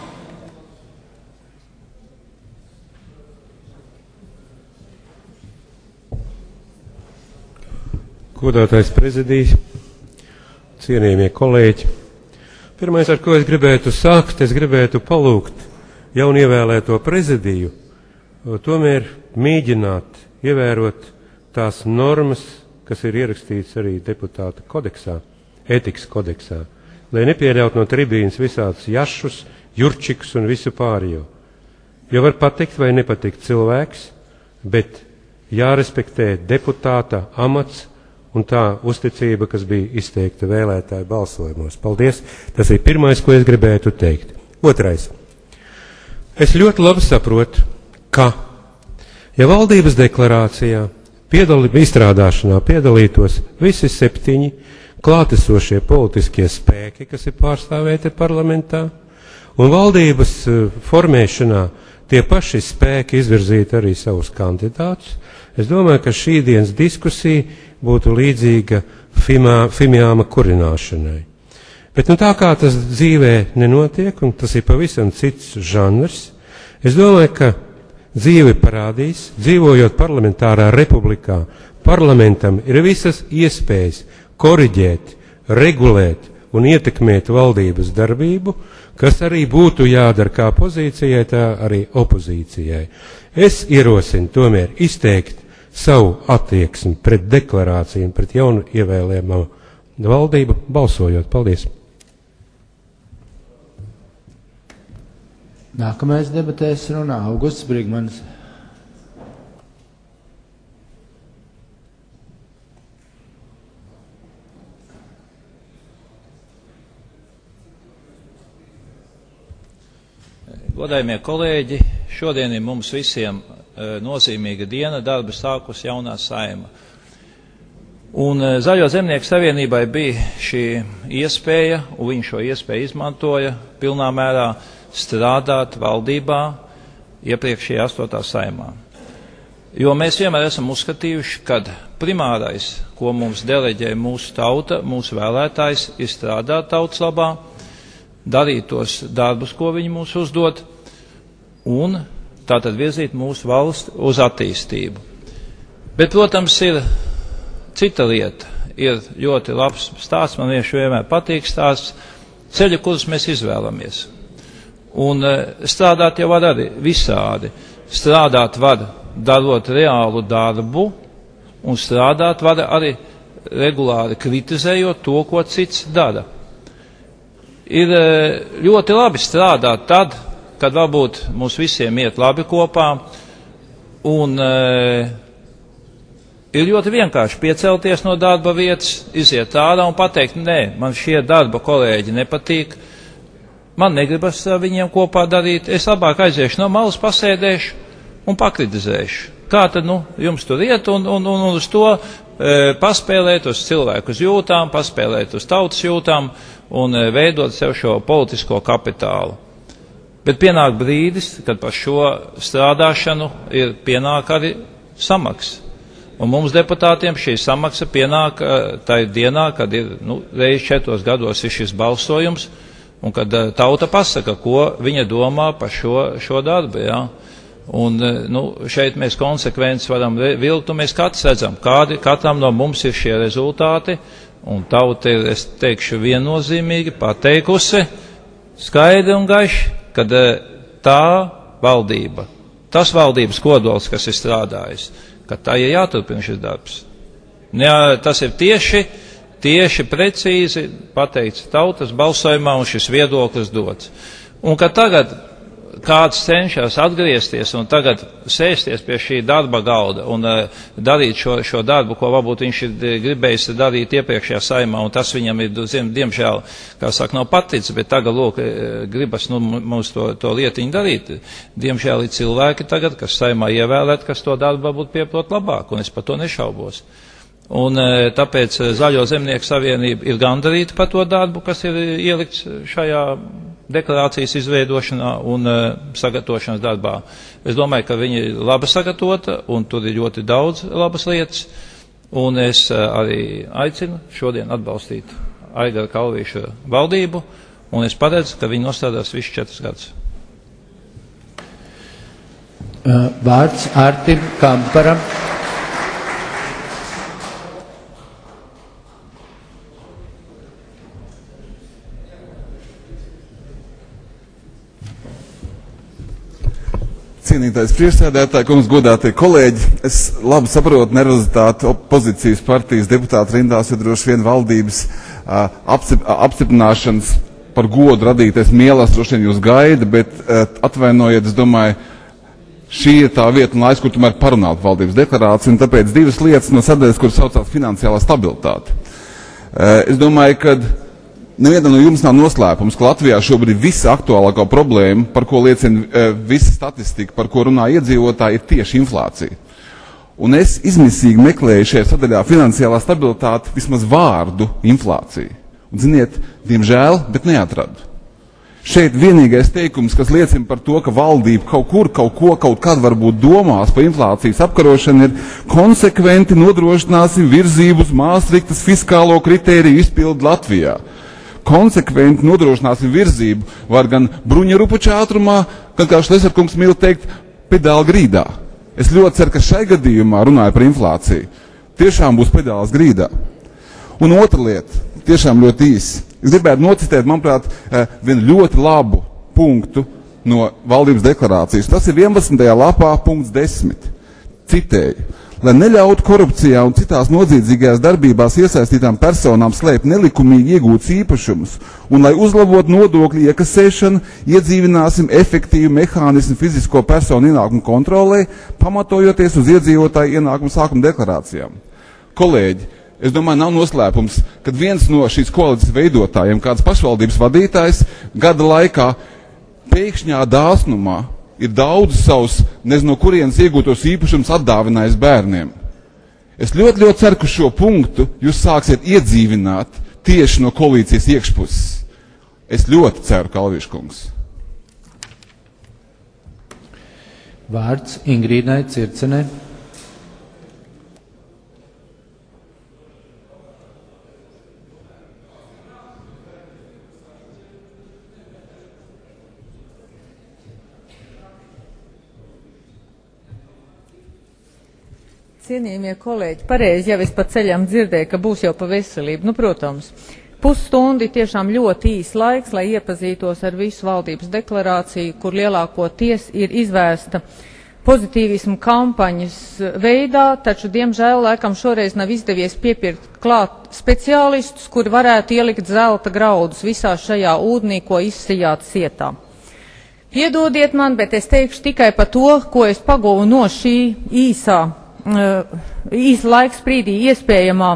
Godātais prezidijs, cienījamie kolēģi. Pirmais, ar ko es gribētu sākt, es gribētu palūgt jaunievēlēto prezidiju, tomēr mēģināt ievērot tās normas, kas ir ierakstīts arī deputāta kodeksā, ētikas kodeksā, lai nepieļaut no tribīnas visādus jašus, jurčikus un visu pārējo. Jo var patikt vai nepatikt cilvēks, bet jārespektē deputāta amats un tā uzticība, kas bija izteikta vēlētāju balsojumos. Paldies! Tas ir pirmais, ko es gribētu teikt. Otrais. Es ļoti labi saprotu, ka, ja valdības deklarācijā izstrādāšanā piedalītos visi 7 klātesošie politiskie spēki, kas ir pārstāvēti parlamentā, un valdības formēšanā tie paši spēki izvirzītu arī savus kandidātus, es domāju, ka šī dienas diskusija būtu līdzīga fimjāma kurināšanai. Bet tā kā tas dzīvē nenotiek, un tas ir pavisam cits žanrs, es domāju, ka dzīve parādīs, dzīvojot parlamentārā republikā, parlamentam ir visas iespējas koriģēt, regulēt un ietekmēt valdības darbību, kas arī būtu jādara kā pozīcijai, tā arī opozīcijai. Es ierosinu tomēr izteikt savu attieksmi pret deklarāciju un pret jaunu ievēlējumu valdību balsojot. Paldies! Nākamais debatēs runā Augusts Brigmanis. Godājumie kolēģi, šodien ir mums visiem nozīmīga diena, darba sākus jaunā Saeima. Un Zaļo zemnieku savienībai bija šī iespēja, un viņi šo iespēju izmantoja pilnā mērā strādāt valdībā iepriekšējā 8. saimā. Jo mēs vienmēr esam uzskatījuši, ka primārais, ko mums deleģē mūsu tauta, mūsu vēlētājs, ir strādāt tautas labā, darīt tos darbus, ko viņi mums uzdod, un tātad virzīt mūsu valsti uz attīstību. Bet, protams, ir cita lieta. Ir ļoti labs stāsts, man vienmēr patīk stāsts, ceļi, kurus mēs izvēlamies. Un strādāt jau var arī visādi. Strādāt var darot reālu darbu, un strādāt var arī regulāri kritizējot to, ko cits dara. Ir ļoti labi strādāt tad, kad varbūt mums visiem iet labi kopā, un ir ļoti vienkārši piecelties no darba vietas, iziet ārā un pateikt, nē, man šie darba kolēģi nepatīk, man negribas ar viņiem kopā darīt, es labāk aiziešu no malas, pasēdēšu un pakritizēšu. Kā tad, jums tur iet un uz to paspēlēt uz cilvēku jūtām, paspēlēt uz tautas jūtām un veidot sev šo politisko kapitālu. Bet pienāk brīdis, kad par šo strādāšanu ir pienāk arī samaksa. Un mums deputātiem šī samaksa pienāk tajā dienā, kad ir reiz 4 gados ir šis balsojums, un kad tauta pasaka, ko viņa domā par šo darbu. Ja? Un šeit mēs konsekvences varam vilkt, un mēs katrs redzam, kādi katram no mums ir šie rezultāti, un tauta ir, es teikšu, viennozīmīgi pateikusi skaidri un gaiši, kad tā valdība, tas valdības kodols, kas ir strādājis, ka tā ir jāturpina šis darbs. Tas ir tieši precīzi pateikts tautas balsojumā un šis viedoklis dots. Un ka tagad kāds cenšas atgriezties un tagad sēsties pie šī darba galda un darīt šo darbu, ko varbūt viņš ir gribējis darīt iepriekšējā saimā, un tas viņam ir, diemžēl, kā saka, nav paticis, bet tagad, lūk, gribas mums to lietiņu darīt. Diemžēl ir cilvēki tagad, kas saimā ievēlēt, kas to darbu varbūt pieprot labāk, un es par to nešaubos. Un tāpēc Zaļo zemnieku savienība ir gandarīta par to darbu, kas ir ielikts šajā deklarācijas izveidošanā un sagatavošanas darbā. Es domāju, ka viņi ir labi sagatavota, un tur ir ļoti daudz labas lietas, un es arī aicinu šodien atbalstīt Aigara Kalvīša valdību, un es paredzu, ka viņi nostādās visus 4 gadus. Vārds Ārtim Kamparam. Cienītais priekšsēdētāji, kungs, godātie kolēģi, es labi saprotu nervozitāti opozīcijas partijas deputātu rindās, jo droši vien valdības apstiprināšanas par godu radīties mielās droši vien jūs gaida, bet atvainojiet, es domāju, šī ir tā vieta un laiks, kur tomēr parunāt valdības deklarāciju, un tāpēc 2 lietas no sadaļas, kuras saucās finansiālā stabilitāte. Es domāju, ka nevienam no jums nav noslēpums, ka Latvijā šobrīd visaktuālākā problēma, par ko liecina visa statistika, par ko runā iedzīvotāji, ir tieši inflācija. Un es izmisīgi meklēju šajā sadaļā finansiālā stabilitāte vismaz vārdu inflācija. Un ziniet, diemžēl, bet neatradu. Šeit vienīgais teikums, kas liecina par to, ka valdība kaut kad varbūt domās par inflācijas apkarošanu, ir konsekventi nodrošināsim virzību uz Māstriktas fiskālo kritēriju izpildu Latvijā. Konsekventi nodrošināsim virzību var gan bruņurupuča ātrumā, gan, kā Šlesarkungs mīl teikt, pedāla grīdā. Es ļoti ceru, ka šai gadījumā, runāju par inflāciju, tiešām būs pedāls grīdā. Un otra lieta, tiešām ļoti īsi. Es gribētu nocitēt, manuprāt, vienu ļoti labu punktu no valdības deklarācijas. Tas ir 11. lapā punkts 10. Citēju. Lai neļautu korupcijā un citās noziedzīgajās darbībās iesaistītām personām slēpt nelikumīgi iegūtus īpašumus, un lai uzlabotu nodokļu iekasēšanu, iedzīvināsim efektīvu mehānismu fizisko personu ienākumu kontrolē, pamatojoties uz iedzīvotāju ienākumu sākuma deklarācijām. Kolēģi, es domāju, nav noslēpums, kad viens no šīs koalīcijas veidotājiem, kāds pašvaldības vadītājs, gada laikā pēkšņā dāsnumā ir daudz savus, nezinu, kurienes iegūtos īpašums atdāvinājis bērniem. Es ļoti, ļoti ceru, ka šo punktu jūs sāksiet iedzīvināt tieši no koalīcijas iekšpuses. Es ļoti ceru, Kalvīša kungs. Vārds Ingrīdai Circenei. Cienījamie kolēģi, pareizi jau es pa ceļam dzirdēju, ka būs jau pa veselību. Nu, protams, pusstundi tiešām ļoti īs laiks, lai iepazītos ar visu valdības deklarāciju, kur lielākoties ir izvērsta pozitīvismu kampaņas veidā, taču, diemžēl, laikam šoreiz nav izdevies piepirkt klāt speciālistus, kuri varētu ielikt zelta graudus visā šajā ūdenī, ko izsijāt sietā. Piedodiet man, bet es teikšu tikai par to, ko es paguvu no šī īsa laika sprīdī iespējamā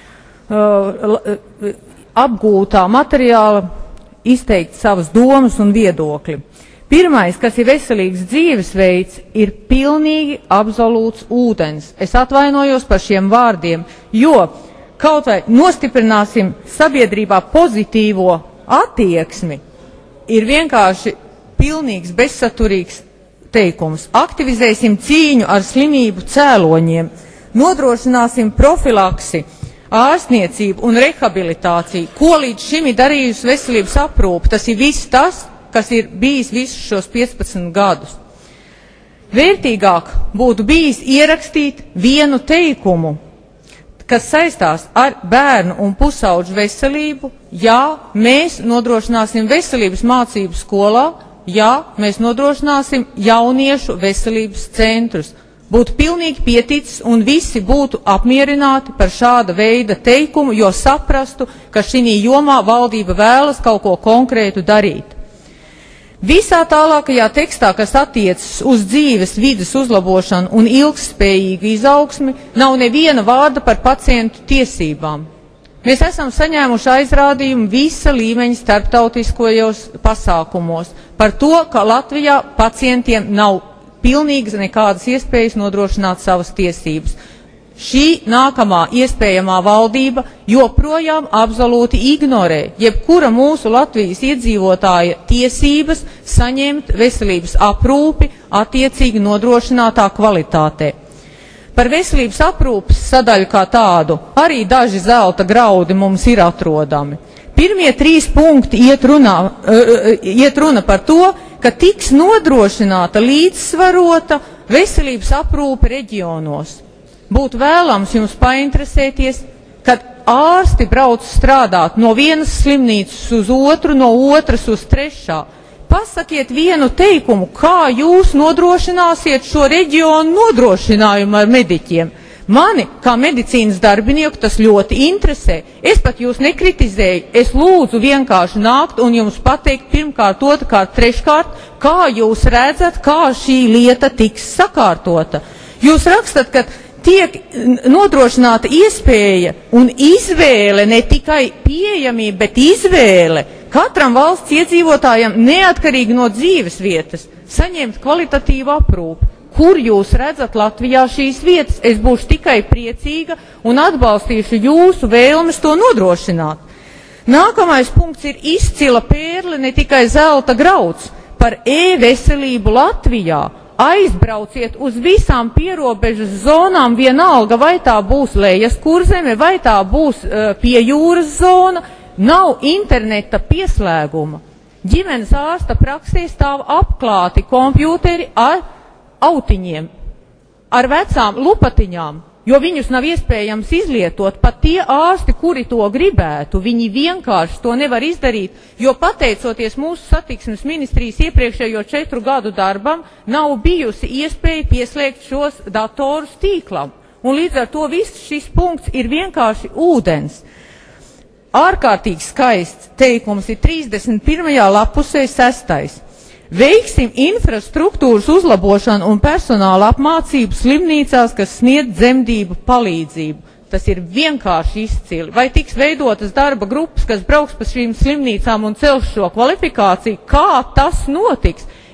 apgūtā materiāla izteikt savas domas un viedokļi. Pirmais, kas ir veselīgs dzīvesveids, ir pilnīgi absolūts ūdens. Es atvainojos par šiem vārdiem, jo kaut vai nostiprināsim sabiedrībā pozitīvo attieksmi, ir vienkārši pilnīgs bezsaturīgs teikums. Aktivizēsim cīņu ar slimību cēloņiem, nodrošināsim profilaksi, ārstniecību un rehabilitāciju, ko līdz šim ir darījusi veselības aprūpe. Tas ir viss tas, kas ir bijis visus šos 15 gadus. Vērtīgāk būtu bijis ierakstīt vienu teikumu, kas saistās ar bērnu un pusauģu veselību. Jā, mēs nodrošināsim veselības mācību skolā, jā, mēs nodrošināsim jauniešu veselības centrus. Būtu pilnīgi pieticis un visi būtu apmierināti par šāda veida teikumu, jo saprastu, ka šī jomā valdība vēlas kaut ko konkrētu darīt. Visā tālākajā tekstā, kas attiecas uz dzīves vides uzlabošanu un ilgspējīgu izaugsmi, nav neviena vārda par pacientu tiesībām. Mēs esam saņēmuši aizrādījumu visa līmeņa starptautiskajos pasākumos par to, ka Latvijā pacientiem nav pilnīgas nekādas iespējas nodrošināt savas tiesības. Šī nākamā iespējamā valdība joprojām absolūti ignorē jebkura mūsu Latvijas iedzīvotāja tiesības saņemt veselības aprūpi attiecīgi nodrošinātā kvalitātē. Par veselības aprūpes sadaļu kā tādu arī daži zelta graudi mums ir atrodami. Pirmie 3 punkti iet runa par to, ka tiks nodrošināta līdzsvarota veselības aprūpe reģionos. Būtu vēlams jums painteresēties, kad ārsti brauc strādāt no vienas slimnīcas uz otru, no otras uz trešā. Pasakiet vienu teikumu, kā jūs nodrošināsiet šo reģionu nodrošinājumu ar mediķiem. Mani, kā medicīnas darbinieku, tas ļoti interesē. Es pat jūs nekritizēju, es lūdzu vienkārši nākt un jums pateikt pirmkārt, otrkārt, treškārt, kā jūs redzat, kā šī lieta tiks sakārtota. Jūs rakstat, ka tiek nodrošināta iespēja un izvēle, ne tikai pieejamība, bet izvēle katram valsts iedzīvotājam neatkarīgi no dzīves vietas saņemt kvalitatīvu aprūpi. Kur jūs redzat Latvijā šīs vietas? Es būšu tikai priecīga un atbalstīšu jūsu vēlmes to nodrošināt. Nākamais punkts ir izcila pērle, ne tikai zelta grauds par e-veselību Latvijā. Aizbrauciet uz visām pierobežas zonām, vienalga, vai tā būs Lejas kurzeme, vai tā būs pie jūras zona, nav interneta pieslēguma. Ģimenes ārsta praksē stāv apklāti kompjūteri ar autiņiem, ar vecām lupatiņām, jo viņus nav iespējams izlietot. Pat tie ārsti, kuri to gribētu, viņi vienkārši to nevar izdarīt, jo pateicoties mūsu satiksmes ministrijas iepriekšējo 4 gadu darbam, nav bijusi iespēja pieslēgt šos datorus tīklam. Un līdz ar to viss šis punkts ir vienkārši ūdens. Ārkārtīgi skaists teikums ir 31. lapusē 6. Veiksim infrastruktūras uzlabošanu un personāla apmācību slimnīcās, kas sniedz dzemdību palīdzību. Tas ir vienkārši izcili. Vai tiks veidotas darba grupas, kas brauks pa šīm slimnīcām un cels šo kvalifikāciju? Kā tas notiks?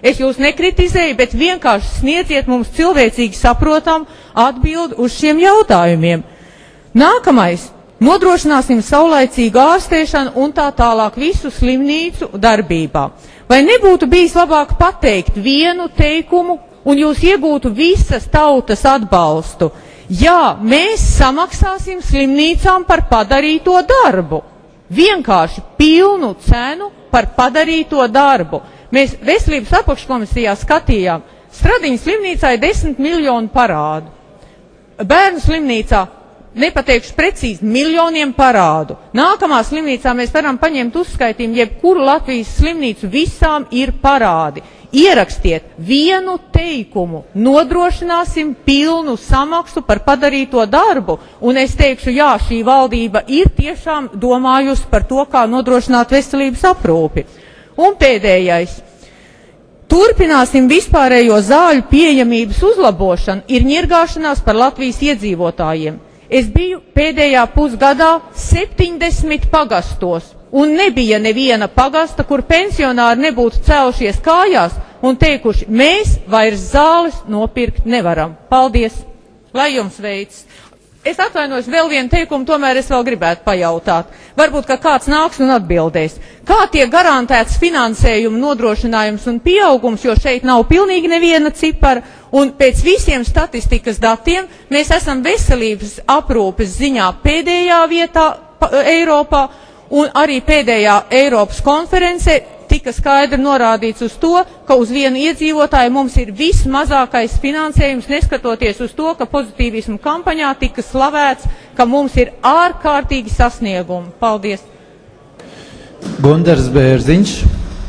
Es jūs nekritizēju, bet vienkārši sniedziet mums cilvēcīgi saprotam atbildi uz šiem jautājumiem. Nākamais. Nodrošināsim saulaicīgu ārstēšanu un tā tālāk visu slimnīcu darbībā. Vai nebūtu bijis labāk pateikt vienu teikumu un jūs iegūtu visas tautas atbalstu? Jā, mēs samaksāsim slimnīcām par padarīto darbu. Vienkārši pilnu cenu par padarīto darbu. Mēs veselības apakškomisijā skatījām, Stradiņas slimnīcā ir 10 miljonu parādu. Bērnu slimnīcā, nepateikšu precīzi, miljoniem parādu. Nākamā slimnīcā mēs varam paņemt uzskaitījumu, jebkuru Latvijas slimnīcu visām ir parādi. Ierakstiet vienu teikumu, nodrošināsim pilnu samaksu par padarīto darbu, un es teikšu, jā, šī valdība ir tiešām domājusi par to, kā nodrošināt veselības aprūpi. Un pēdējais. Turpināsim vispārējo zāļu pieejamības uzlabošanu, ir ņirgāšanās par Latvijas iedzīvotājiem. Es biju pēdējā pusgadā 70 pagastos, un nebija neviena pagasta, kur pensionāri nebūtu cēlušies kājās un teikuši, mēs vairs zāles nopirkt nevaram. Paldies! Lai jums veids! Es atvainojos, vēl vienu teikumu, tomēr es vēl gribētu pajautāt. Varbūt, ka kāds nāks un atbildēs. Kā tiek garantēts finansējuma nodrošinājums un pieaugums, jo šeit nav pilnīgi neviena cipara, un pēc visiem statistikas datiem mēs esam veselības aprūpes ziņā pēdējā vietā Eiropā, un arī pēdējā Eiropas konferencē tika skaidri norādīts uz to, ka uz vienu iedzīvotāju mums ir vismazākais finansējums, neskatoties uz to, ka pozitīvismu kampaņā tika slavēts, ka mums ir ārkārtīgi sasniegumi. Paldies! Gundars Bērziņš.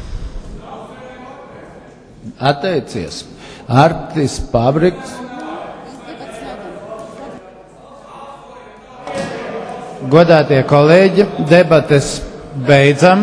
Atteicies. Artis Pabriks. Godātie kolēģi, debates beidzam.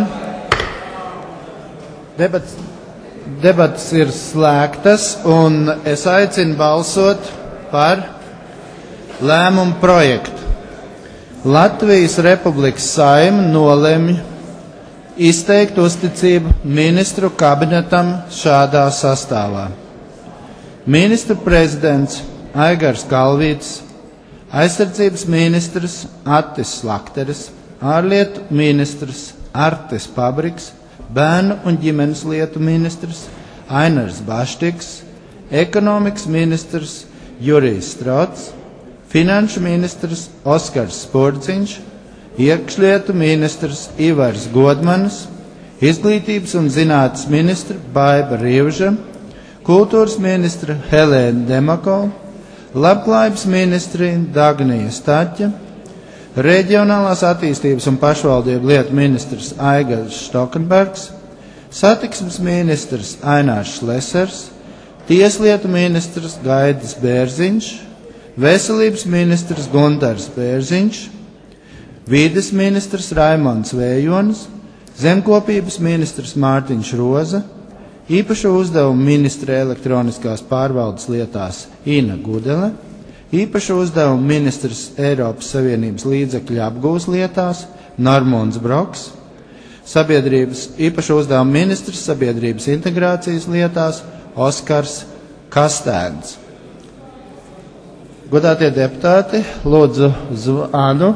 Debates ir slēgtas, un es aicinu balsot par lēmumu projektu. Latvijas Republikas Saeima nolemj izteikt uzticību ministru kabinetam šādā sastāvā. Ministru prezidents Aigars Kalvītis, aizsardzības ministrs Attis Slakteris, ārlietu ministrs Artis Pabriks, bērnu un ģimenes lietu ministrs Ainars Baštiks, ekonomikas ministrs Jurijs Strots, finanšu ministrs Oskars Spurciņš, iekšlietu ministrs Ivars Godmanis, izglītības un zinātnes ministra Baiba Rīvža, kultūras ministra Helēna Demako, labklājības ministri Dagnija Staķa, reģionālās attīstības un pašvaldību lietu ministrs Aigars Štokenbergs, satiksmes ministrs Ainārs Šlesers, tieslietu ministrs Gaidis Bērziņš, veselības ministrs Gundars Bērziņš, vides ministrs Raimonds Vējonis, zemkopības ministrs Mārtiņš Roza, īpašo uzdevumu ministre elektroniskās pārvaldes lietās Ina Gudele, īpašo uzdevumu ministrs Eiropas Savienības līdzekļu apgūs lietās Normons Broks, īpašo uzdevumu ministrs sabiedrības integrācijas lietās Oskars Kastēns. Godātie deputāti, lūdzu zvanu.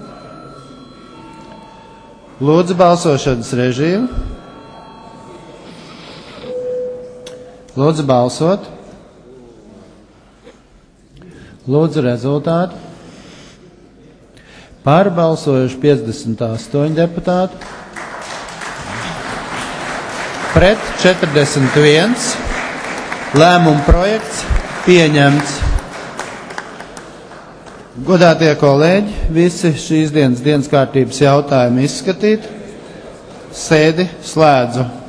Lūdzu balsošanas režīmu. Lūdzu balsot. Lūdzu rezultātu. Pārbalsojuši 58 deputāti. Pret 41. Lēmuma projekts pieņemts. Godātie kolēģi, visi šīs dienas kārtības jautājumi izskatīti. Sēdi slēdzu.